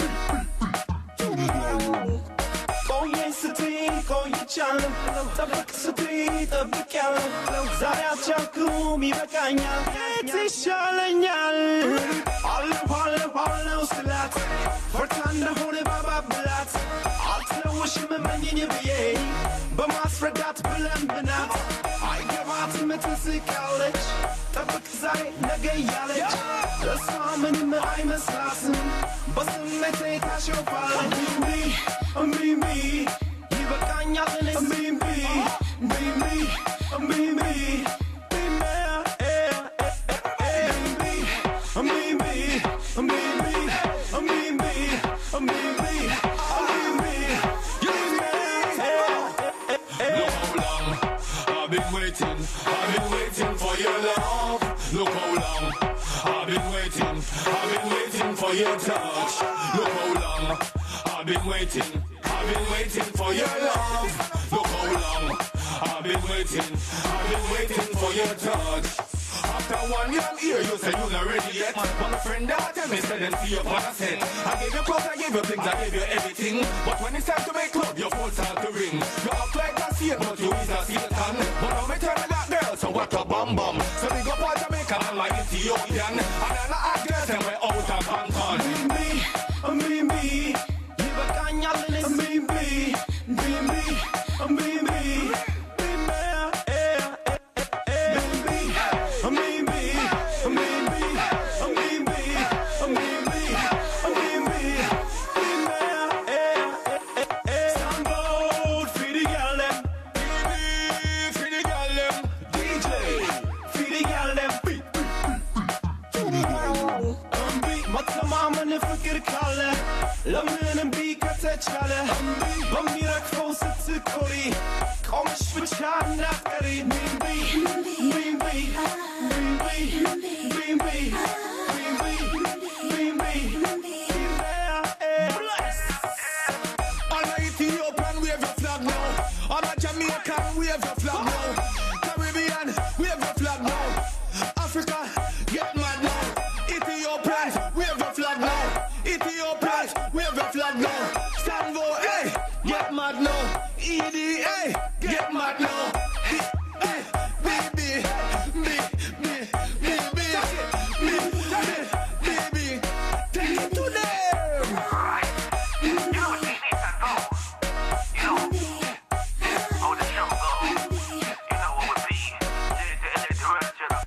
Go yes to go you challenge. Tabak sutri tabak yalan. Zara chaku mi bakanya. It's shalanyal. All all all uslat. Fortanda hore baba blat. Altlosh me manine biye. B'masradat bilen binat. I give out me to see college. Tabak zay nagayalej. The salmon in my eye maslasin. But me take a show for me. Me me. Ibakanya me me. Me me. Me me. I've been waiting for your love. Look how long I've been waiting. I've been waiting for your touch. Look how long I've been waiting. I've been waiting for your love. Look how long I've been waiting. I've been waiting for your touch. I've after one year here, you say you're not ready yet. But my friend that tell me, say them see you on a set. I gave you clothes, I gave you things, I gave you everything. But when it's time to make love, your phone start to ring. You act like a seed, but you is a Satan. But now me tell me that girl, so what a bum bum. So big up all Jamaican and my Ethiopian. And then I ask girls and we're out of Bangkok. Me, me, me, live a canyon, me, me, me, me, me, me. لمن بيك تجعله ضميرك فوسط تكوري قومش بتشعر نفكري مين بي مين بي مين بي مين بي مين بي مين بي On a Ethiopian, wave your flag now. On a Jamaican, wave your flag now. Caribbean, wave your flag now. Africa, get mad now. Ethiopians, wave your flag now. Ethiopians, wave your flag now. Stanvo, hey, get mad now. E D A, get mad now. Baby, me, me, me, me, me, baby, take it to them. You know what they need to know. You know, how the show goes. You know what would be the, the, the, the rest of the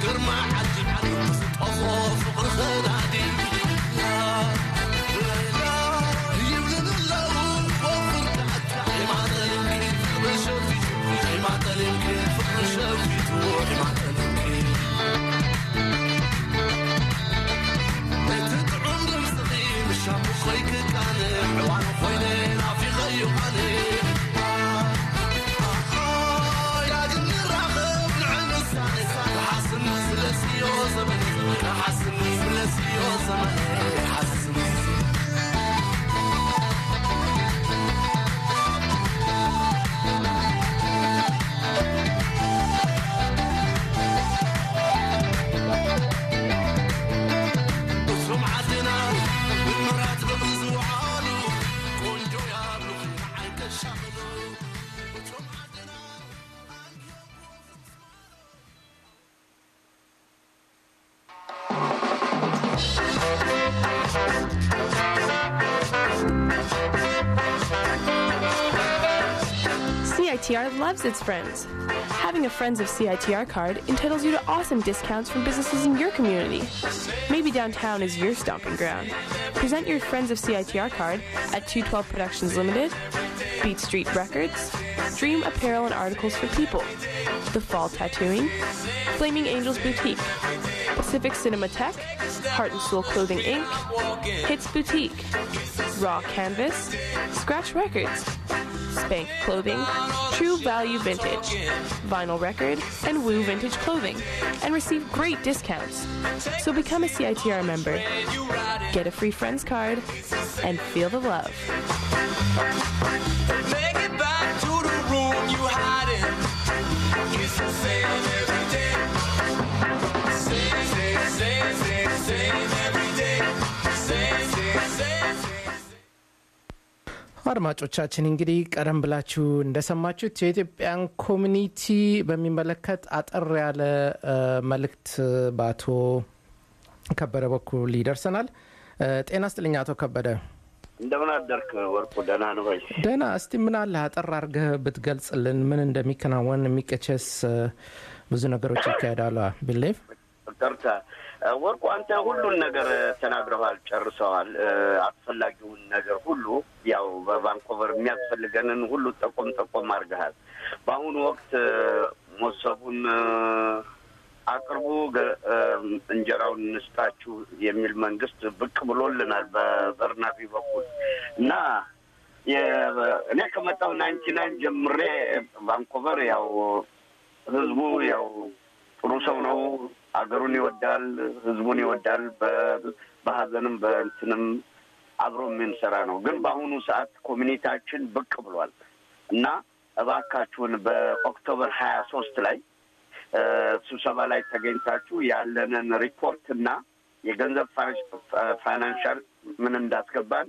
ግርማ ዓጅብ ተስጠፎ ፍቅር ሰናዲ C I T R loves its friends. Having a Friends of C I T R card entitles you to awesome discounts from businesses in your community. Maybe downtown is your stomping ground. Present your Friends of C I T R card at two twelve Productions Limited, Beat Street Records, Dream Apparel and Articles for People, The Fall Tattooing, Flaming Angels Boutique, Pacific Cinematech, Heart and Soul Clothing Incorporated, Hits Boutique, Raw Canvas, Scratch Records, Spank Clothing, True Value Vintage, Vinyl Record, and Woo Vintage Clothing, and receive great discounts. So become a C I T R member, get a free Friends card, and feel the love. Make it back to the room you hide in. It's the same every day. Same, same, same, same, same every day. Same, same, same. አድማጮቻችን እንግዲህ ቀደም ብላችሁ እንደሰማችሁት የኢትዮጵያን ኮሚኒቲ በሚመለከት አጠር ያለ መልእክት ባቶ ከበደ በኩል ይደርሰናል። ጤና ይስጥልኝ አቶ ከበደ። እንደምን አደርክ ወርቁ? ደህና ነው ወይ? ደህና። እስቲ ምን አለ አጠር አድርገህ ብትገልጽልን፣ ምን እንደሚከናወን የሚቀቸስ ብዙ ነገሮች ይካሄዳሉ ቢሊቭ ተርታ ወርቁ አንተ ሁሉን ነገር ተናግረዋል፣ ጨርሰዋል። አስፈላጊውን ነገር ሁሉ ያው በቫንኮቨር የሚያስፈልገንን ሁሉ ጠቆም ጠቆም አድርገሃል። በአሁኑ ወቅት ሞሰቡን አቅርቡ እንጀራውን እንስጣችሁ የሚል መንግስት ብቅ ብሎልናል በበርናቢ በኩል እና እኔ ከመጣሁ ናይንቲ ናይን ጀምሬ ቫንኮቨር ያው ህዝቡ ያው ጥሩ ሰው ነው፣ አገሩን ይወዳል፣ ህዝቡን ይወዳል፣ በሀዘንም በእንትንም አብሮ የምንሰራ ነው። ግን በአሁኑ ሰዓት ኮሚኒቲያችን ብቅ ብሏል እና እባካችሁን በኦክቶበር ሀያ ሶስት ላይ ስብሰባ ላይ ተገኝታችሁ ያለንን ሪፖርትና የገንዘብ ፋይናንሻል ምን እንዳስገባን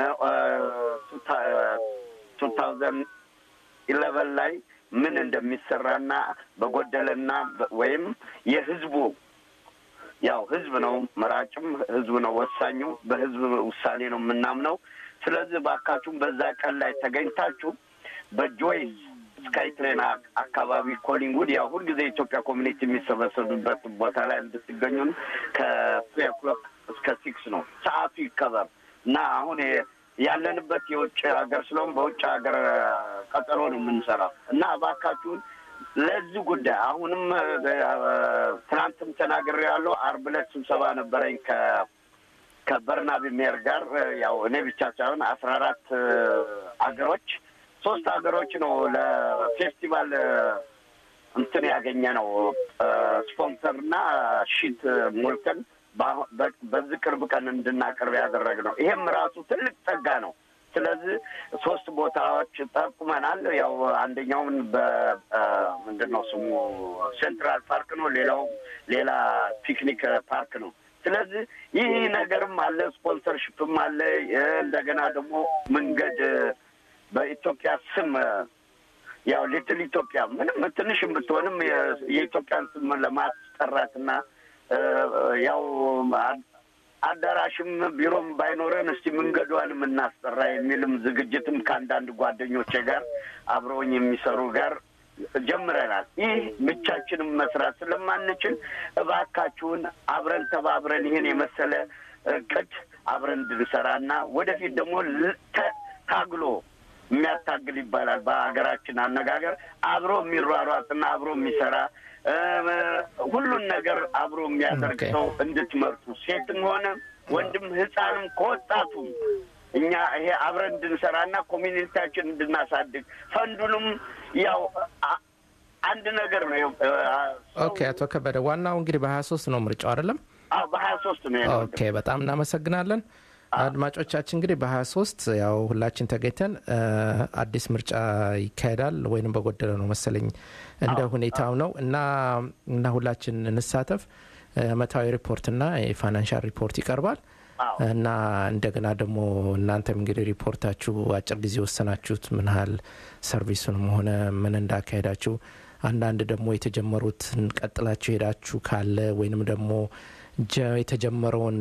two thousand eleven ላይ ምን እንደሚሰራና በጎደለና ወይም የህዝቡ ያው ህዝብ ነው መራጭም ህዝብ ነው ወሳኙ በህዝብ ውሳኔ ነው የምናምነው። ስለዚህ ባካችሁን በዛ ቀን ላይ ተገኝታችሁ በጆይስ ስካይትሬን አካባቢ ኮሊንግውድ ያው ሁሉ ጊዜ ኢትዮጵያ ኮሚኒቲ የሚሰበሰብበት ቦታ ላይ እንድትገኙን ከthree o'clock እስከ six ነው ሰዓቱ ይከበር እና አሁን ያለንበት የውጭ ሀገር ስለሆነ በውጭ ሀገር ቀጠሮ ነው የምንሰራው እና እባካችሁን ለዚህ ጉዳይ አሁንም ትናንትም ተናግሬያለሁ። ዓርብ ዕለት ስብሰባ ነበረኝ ከ ከበርናቢ ሜር ጋር ያው እኔ ብቻ ሳይሆን አስራ አራት አገሮች ሶስት ሀገሮች ነው ለፌስቲቫል እንትን ያገኘ ነው ስፖንሰርና ሺት ሞልተን በዚህ ቅርብ ቀን እንድናቀርብ ያደረግነው። ይሄም ራሱ ትልቅ ጸጋ ነው። ስለዚህ ሶስት ቦታዎች ጠቁመናል። ያው አንደኛውን በምንድነው ስሙ ሴንትራል ፓርክ ነው፣ ሌላው ሌላ ፒክኒክ ፓርክ ነው። ስለዚህ ይህ ነገርም አለ፣ ስፖንሰርሺፕም አለ። እንደገና ደግሞ መንገድ በኢትዮጵያ ስም ያው ሊትል ኢትዮጵያ ምንም ትንሽ ብትሆንም የኢትዮጵያን ስም ለማስጠራትና ያው አዳራሽም ቢሮም ባይኖረን እስቲ መንገዷንም እናስጠራ የሚልም ዝግጅትም ከአንዳንድ ጓደኞቼ ጋር አብረውኝ የሚሰሩ ጋር ጀምረናል። ይህ ብቻችንን መስራት ስለማንችል እባካችሁን አብረን ተባብረን ይህን የመሰለ እቅድ አብረን እንድንሰራና ወደፊት ደግሞ ታግሎ የሚያታግል ይባላል በሀገራችን አነጋገር አብሮ የሚሯሯጥና አብሮ የሚሰራ ሁሉን ነገር አብሮ የሚያደርግ ሰው እንድትመርጡ ሴትም ሆነ ወንድም ህፃንም ከወጣቱ እኛ ይሄ አብረን እንድንሰራና ኮሚኒቲያችን እንድናሳድግ ፈንዱንም ያው አንድ ነገር ነው። ኦኬ አቶ ከበደ ዋናው እንግዲህ በሀያ ሶስት ነው ምርጫው አይደለም? አዎ በሀያ ሶስት ነው። ኦኬ በጣም እናመሰግናለን። አድማጮቻችን እንግዲህ በሀያ ሶስት ያው ሁላችን ተገኝተን አዲስ ምርጫ ይካሄዳል ወይንም በጎደለ ነው መሰለኝ እንደ ሁኔታው ነው እና እና ሁላችን እንሳተፍ። አመታዊ ሪፖርትና የፋይናንሻል ሪፖርት ይቀርባል እና እንደገና ደግሞ እናንተም እንግዲህ ሪፖርታችሁ አጭር ጊዜ ወሰናችሁት ምን ያህል ሰርቪሱንም ሆነ ምን እንዳካሄዳችሁ አንዳንድ ደግሞ የተጀመሩት ቀጥላችሁ ሄዳችሁ ካለ ወይንም ደግሞ የተጀመረውን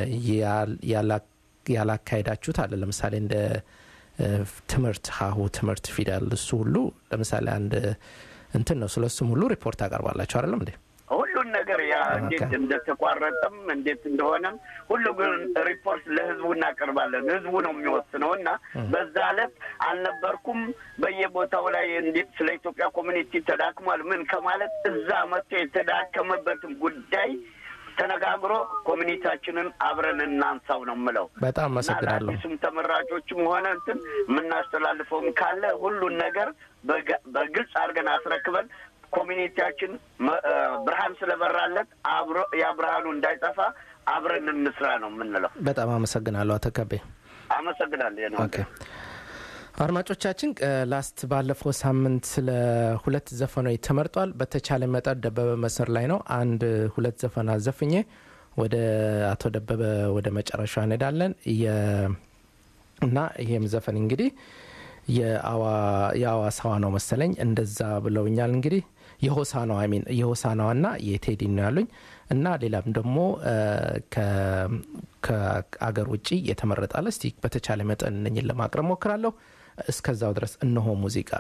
ያላካሄዳችሁት አለ ለምሳሌ እንደ ትምህርት ሀሁ ትምህርት ፊደል እሱ ሁሉ ለምሳሌ አንድ እንትን ነው ስለሱም ሁሉ ሪፖርት አቀርባላችሁ አይደለም እንዴ? ሁሉን ነገር ያ እንዴት እንደተቋረጠም እንዴት እንደሆነም ሁሉ ግን ሪፖርት ለህዝቡ እናቀርባለን። ህዝቡ ነው የሚወስነውና በዛ ዕለት አልነበርኩም በየቦታው ላይ እንዴት ስለ ኢትዮጵያ ኮሚኒቲ ተዳክሟል ምን ከማለት እዛ መጥቶ የተዳከመበትን ጉዳይ ተነጋግሮ ኮሚኒቲያችንን አብረን እናንሳው ነው የምለው። በጣም መሰግናለሁ። አዲስም ተመራጮችም ሆነ እንትን የምናስተላልፈውም ካለ ሁሉን ነገር በግልጽ አድርገን አስረክበን ኮሚኒቲያችን ብርሃን ስለበራለት አብሮ ያ ብርሃኑ እንዳይጠፋ አብረን እንስራ ነው የምንለው። በጣም አመሰግናለሁ አቶ ከቤ። አመሰግናለሁ። ኦኬ አድማጮቻችን ላስት ባለፈው ሳምንት ስለ ሁለት ዘፈኖች ተመርጧል። በተቻለ መጠን ደበበ መስር ላይ ነው አንድ ሁለት ዘፈን አዘፍኜ ወደ አቶ ደበበ ወደ መጨረሻ እንሄዳለን እና ይሄም ዘፈን እንግዲህ የአዋ የአዋሳዋ ነው መሰለኝ እንደዛ ብለውኛል። እንግዲህ የሆሳናው አይ ሚን የሆሳናውና የቴዲ ነው ያሉኝ እና ሌላም ደግሞ ከ ከአገር ውጪ የተመረጣለ እስቲ በተቻለ መጠን እነኝን ለማቅረብ ሞክራለሁ። እስከዛው ድረስ እነሆ ሙዚቃ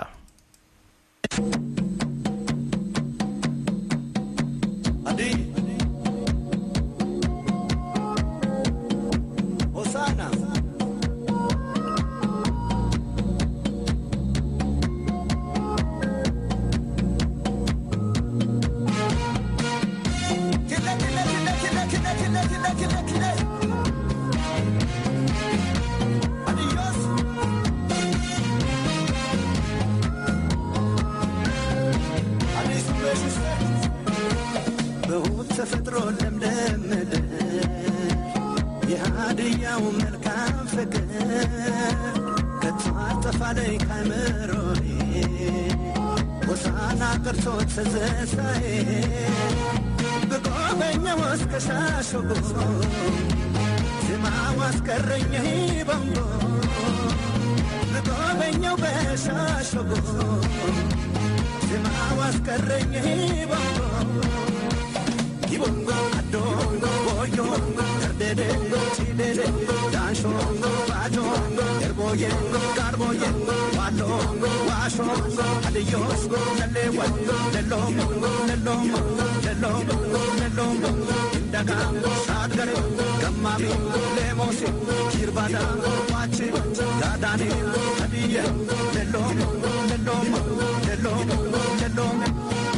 አዲ ሆሳና ተፈጥሮ ለምለም ምድር የሃድያው መልካም ፍቅር ከተዋጠፋ ላይ ካይምሮዬ ሆሳና ቀርቶ ተዘሳዬ በቆበኛው እስከ ሻሸጎ ዝማው አስቀረኝ በንጎ በቆበኛው በሻሸጎ ዝማው አስቀረኝ በንጎ Bongo, adongo, boyongo, terdengo, chidengo, danshongo, bajongo, erboyengo, garboyengo, walongo, washongo, adiyosgo, lelewango, lelongo, lelongo, lelongo, lelongo, indagango, shadgarengo, gammamingo, lemosingo, kirbadango, wachingo, gadaningo, adiyengo, lelongo, lelongo, lelongo, lelongo.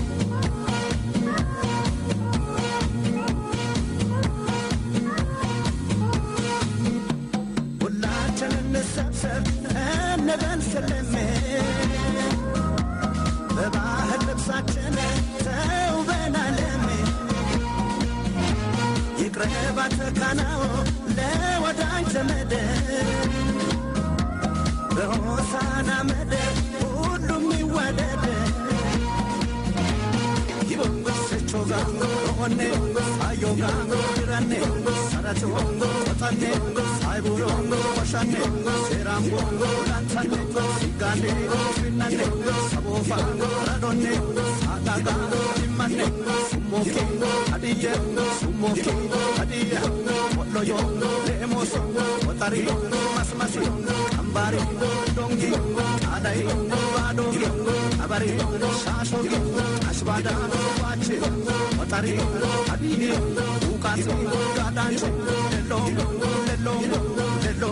ነበን ስለሜ በባህል ልብሳችን ተውበን አለሜ ይቅረባ ተካናው ለወዳጅ ዘመድ በሆሳና ምድር ሁሉም ይወደድ ይቦንጎሰቾ ጋንጎ ሆኔ አዮጋ ይረኔ ሰረቶንጎ ቆጠኔ አይቡሮንጎ ቆሻኔ ሴራንጎ ላንሳኔ ሲጋኔ ፊናኔ ሰቦፋ ረዶኔ አጋጋ ይማኔ ሱሞኬ አዲየ ሱሞኬ አዲየ ወሎዮ ሌሞሶ ወጣሪ ማስማሲ አምባሪ ዶንጊ አዳይ ባዶጊ አባሪ ሻሾጊ አሽባዳ ዋች ወጣሪ አዲዬ ውቃሲ ጋዳንች ሌሎ ሌሎ ሌሎ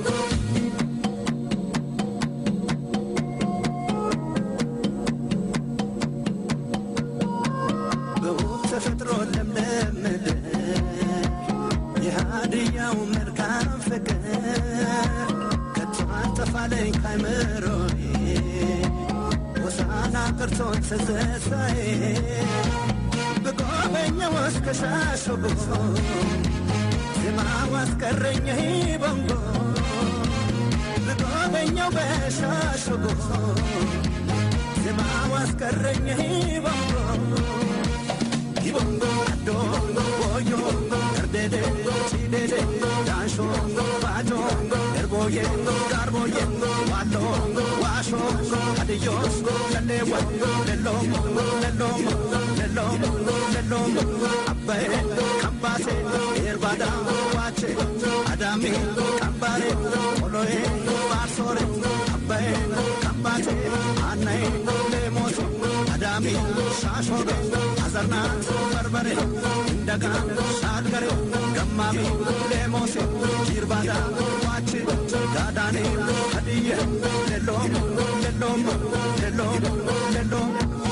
ተፈጥሮ ለምለም የሃዲያው መልካም ፍቅር ከተፋለኝ ካይምሮዬ ወሳና ቅርቶን ተዘሳዬ በጎበኛው እስከ ሻሾጎ ዜማው አስቀረኝ ቦንጎ በጎበኛው በሻሾጎ ዜማው አስቀረኝ ቦንጎ Ibongo, adongo, boyongo, erdedego, chidedego, danshongo, bajongo, erboyengo, garboyengo, walongo, washongo, adiyosgo, lelewongo, lelongo, lelongo, lelongo, lelongo, abbae, kambase, erbada, wache, adami, kambare, oloe, barsore, abbae, kambase, anai, lemos, adami, shashore, azarna, barbare, indaga, shalgare, gammami, lemos, jirbada, wachi, gadane, hadiye, lelom, lelom, lelom, lelom.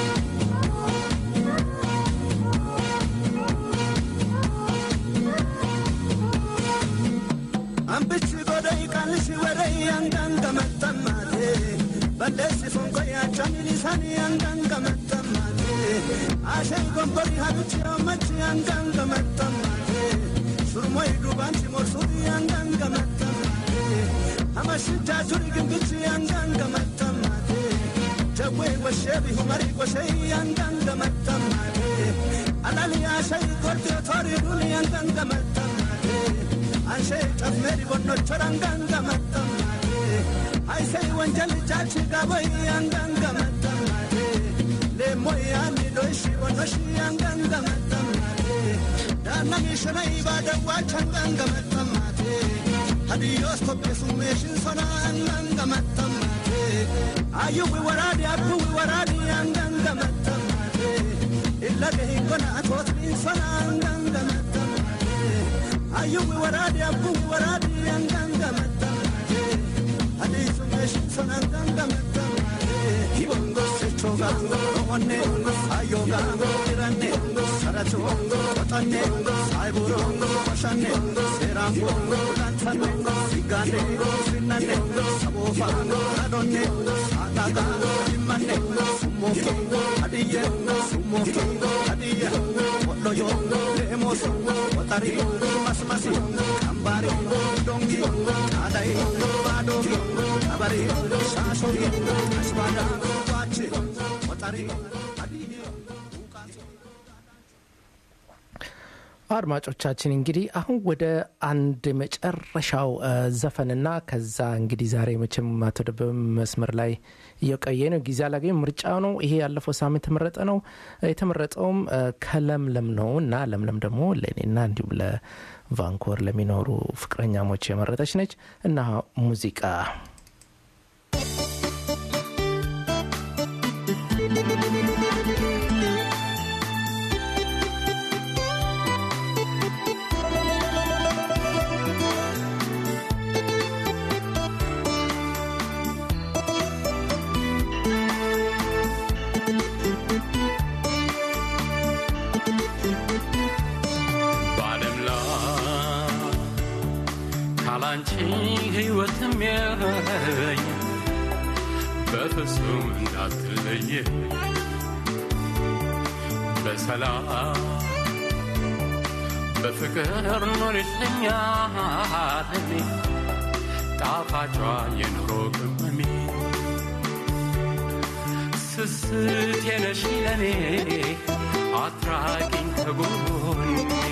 Ambichi godai kalishi werei anganga matamate, badesi fonko ya chamili sani anganga matamate, ashai gombori haluchi amachi anganga matamate, surmoi dubanchi morsuri anganga matamate, amashi jajuri gimbichi anganga matamate, jagwe washebi humari kwashei anganga matamate, alali ashai korte tori duni anganga matamate, ashai chafmeri bonno choranganga matamate, I say when Jelly Jachi Gabay Anganga Matamate, Le Moyani Doshi Wanoshi Anganga Matamate, Danamishana Ibada Wachanganga Matamate, Adios Kopesumation Sona Anganga Matamate, Ayu Waradi Abu Waradi Anganga Matamate, Illa Hikona Atotri Sona Anganga Matamate, Ayu Waradi Abu Waradi Anganga Matamate. Sonanganga matamate, Ibongo sechoga, One, Ayoga, Irane, Saratongo, Otane, Saiburongo, Oshane, Serango, Lantano, Sigane, Sinane, Sabofango, Radone, Sadaga, Imane, Sumoki, Adiye, Sumoki, Adiye, Loyo, Lemos, Otari, Masmasi, Kambari, Dongi, Adai, Badogi, Abari, Shashogi, Ashbada, Wachi, Otari, አድማጮቻችን እንግዲህ አሁን ወደ አንድ መጨረሻው ዘፈንና ከዛ እንግዲህ ዛሬ መቼም ማተደበ መስመር ላይ እየቀየ ነው ጊዜ አላገኝ ምርጫው ነው ይሄ ያለፈው ሳምንት ተመረጠ ነው የተመረጠውም ከለምለም ነውና ለምለም ደግሞ ለኔና እንዲሁም ለቫንኮር ለሚኖሩ ፍቅረኛሞች የመረጠች ነች እና ሙዚቃ አንቺ ህይወትም የለኝ በፍጹም እንዳትለይ በሰላም በፍቅር ኖርልኛ ለኔ ጣፋጯ የኑሮ ቅመሜ ስስቴ ነሽ ለኔ አትራቂኝ ከጎኔ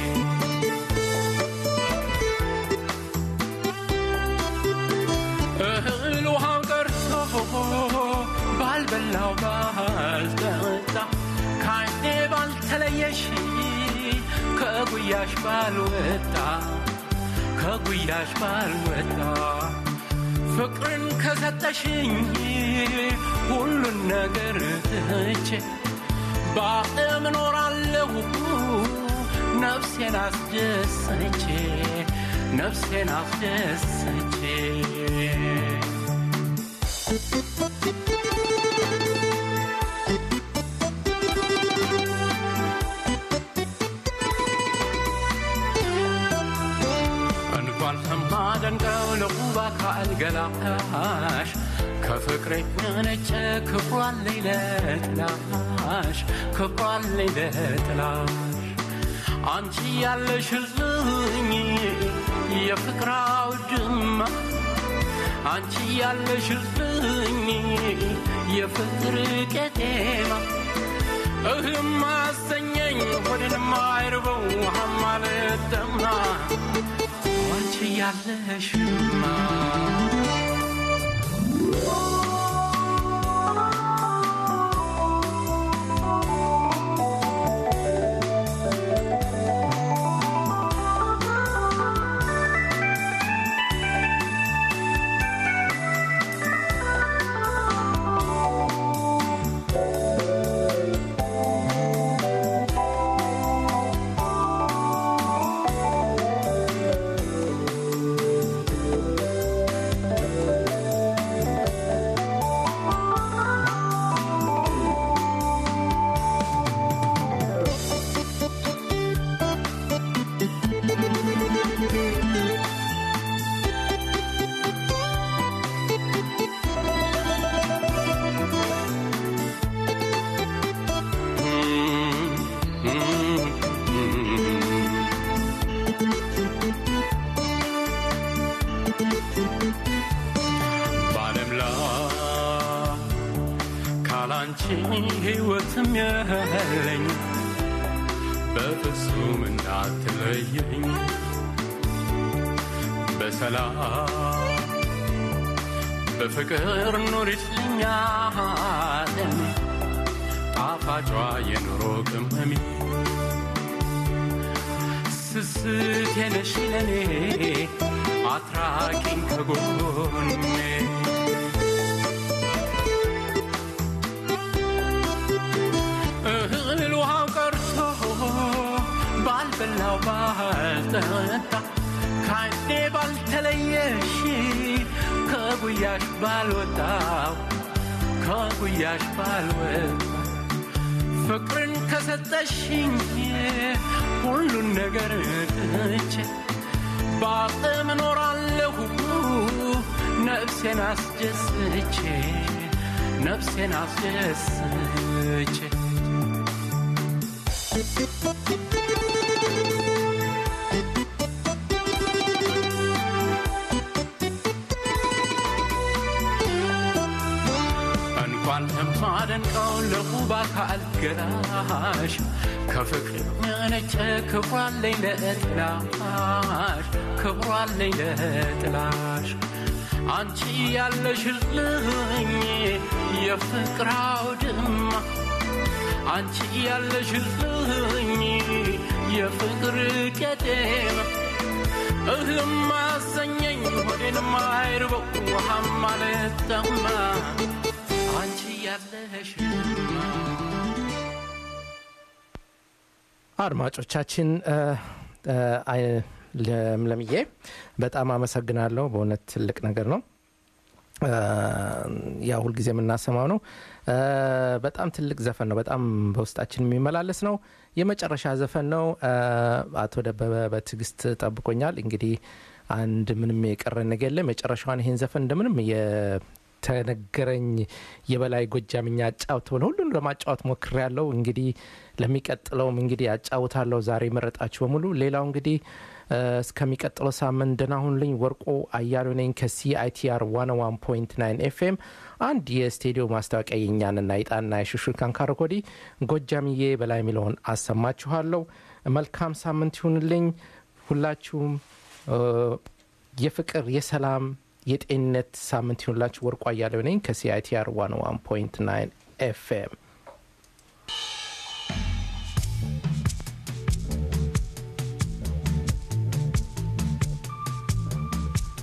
እህል ውሃው ቀርቶ ባልበላው ባልጠጣ ከዓይኔ ባልተለየሽ ከጉያሽ ባልወጣ ከጉያሽ ባልወጣ ፍቅርን ከሰጠሽኝ ሁሉን ነገር ትቼ በዓለም እኖራለሁ ነፍሴን አስደስቼ ነፍሴን አስደስቼ እንኳን ከማደንቀው ለቁባ ካልገላሽ ከፍቅረኛ ነጨ ክብሯን ለይለጥላሽ ክብሯን ለይለጥላሽ አንቺ ያለሽልኝ የፍቅር አውድማ አንቺ ያለሽልኝ የፍቅር ቄጤማ እህም አሰኘኝ ሆድንም አይርበው ሐማለተማ አንቺ ያለሽማ ሕይወትም የለኝ በፍጹም እንዳትለየኝ በሰላም በፍቅር ኑሪልኝ ዓለም ጣፋጯ የኑሮ ቅመሜ ስስቴ ነሽ ለኔ አትራቂኝ ከጎኔ ባልበላው ባልጠጣ ካንዴ ባልተለየሽ ከጉያሽ ባልወጣው ከጉያሽ ባልወጣ ፍቅርን ከሰጠሽኝ ሁሉን ነገር ትቼ በዓለም እኖራለሁ ነፍሴን አስደስቼ ነፍሴን አስደስቼ እንኳን ለማደንቀው ለቁባ ካልገላሽ ከፍቅር መነጨ ክብሯን ላይ ለጥላሽ ክብሯን ላይ ለጥላሽ አንቺ ያለሽልኝ የፍቅር አውድማ አንቺ ያለሽልኝ የፍቅር ቄጤማ እህልም አሰኘኝ ሆዴንም አይርበው ውሃም አልጠማ አንቺ ያለሽልማ አድማጮቻችን ለምለምዬ በጣም አመሰግናለሁ። በእውነት ትልቅ ነገር ነው። ያ ሁልጊዜ የምናሰማው ነው። በጣም ትልቅ ዘፈን ነው። በጣም በውስጣችን የሚመላለስ ነው። የመጨረሻ ዘፈን ነው። አቶ ደበበ በትዕግስት ጠብቆኛል። እንግዲህ አንድ ምንም የቀረ ነገር የለም። የመጨረሻዋን ይሄን ዘፈን እንደምንም የተነገረኝ የበላይ ጎጃምኛ አጫውተው ሁሉን ለማጫወት ሞክሬያለሁ። እንግዲህ ለሚቀጥለውም እንግዲህ አጫውታለሁ። ዛሬ መረጣችሁ በሙሉ ሌላው እንግዲህ እስከሚቀጥለው ሳምንት ደህና ሁኑልኝ። ወርቆ አያሌው ነኝ ከሲአይቲአር ዋን ዋን ፖይንት ናይን ኤፍኤም። አንድ የስቱዲዮ ማስታወቂያ የኛንና ይጣና የሹሹን ካንካረኮዲ ጎጃምዬ በላይ የሚለውን አሰማችኋለሁ። መልካም ሳምንት ይሁንልኝ። ሁላችሁም የፍቅር የሰላም የጤንነት ሳምንት ይሁንላችሁ። ወርቆ አያሌው ነኝ ከሲአይቲአር ዋን ዋን ፖይንት ናይን ኤፍኤም።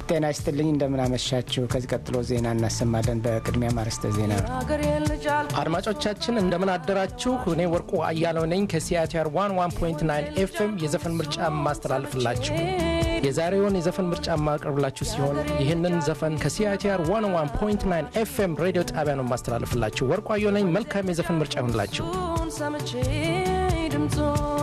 ጤና ይስጥልኝ እንደምን አመሻችሁ ከዚህ ቀጥሎ ዜና እናሰማለን በቅድሚያ ማርስተ ዜና አድማጮቻችን እንደምን አደራችሁ እኔ ወርቁ አያለው ነኝ ከሲአይቲአር ዋን ዋን ፖይንት ናይን ኤፍኤም የዘፈን ምርጫ ማስተላለፍላችሁ የዛሬውን የዘፈን ምርጫ ማቀርብላችሁ ሲሆን ይህንን ዘፈን ከሲአይቲአር ዋን ዋን ፖይንት ናይን ኤፍኤም ሬዲዮ ጣቢያ ነው ማስተላለፍላችሁ ወርቁ አያለው ነኝ መልካም የዘፈን ምርጫ ይሁንላችሁ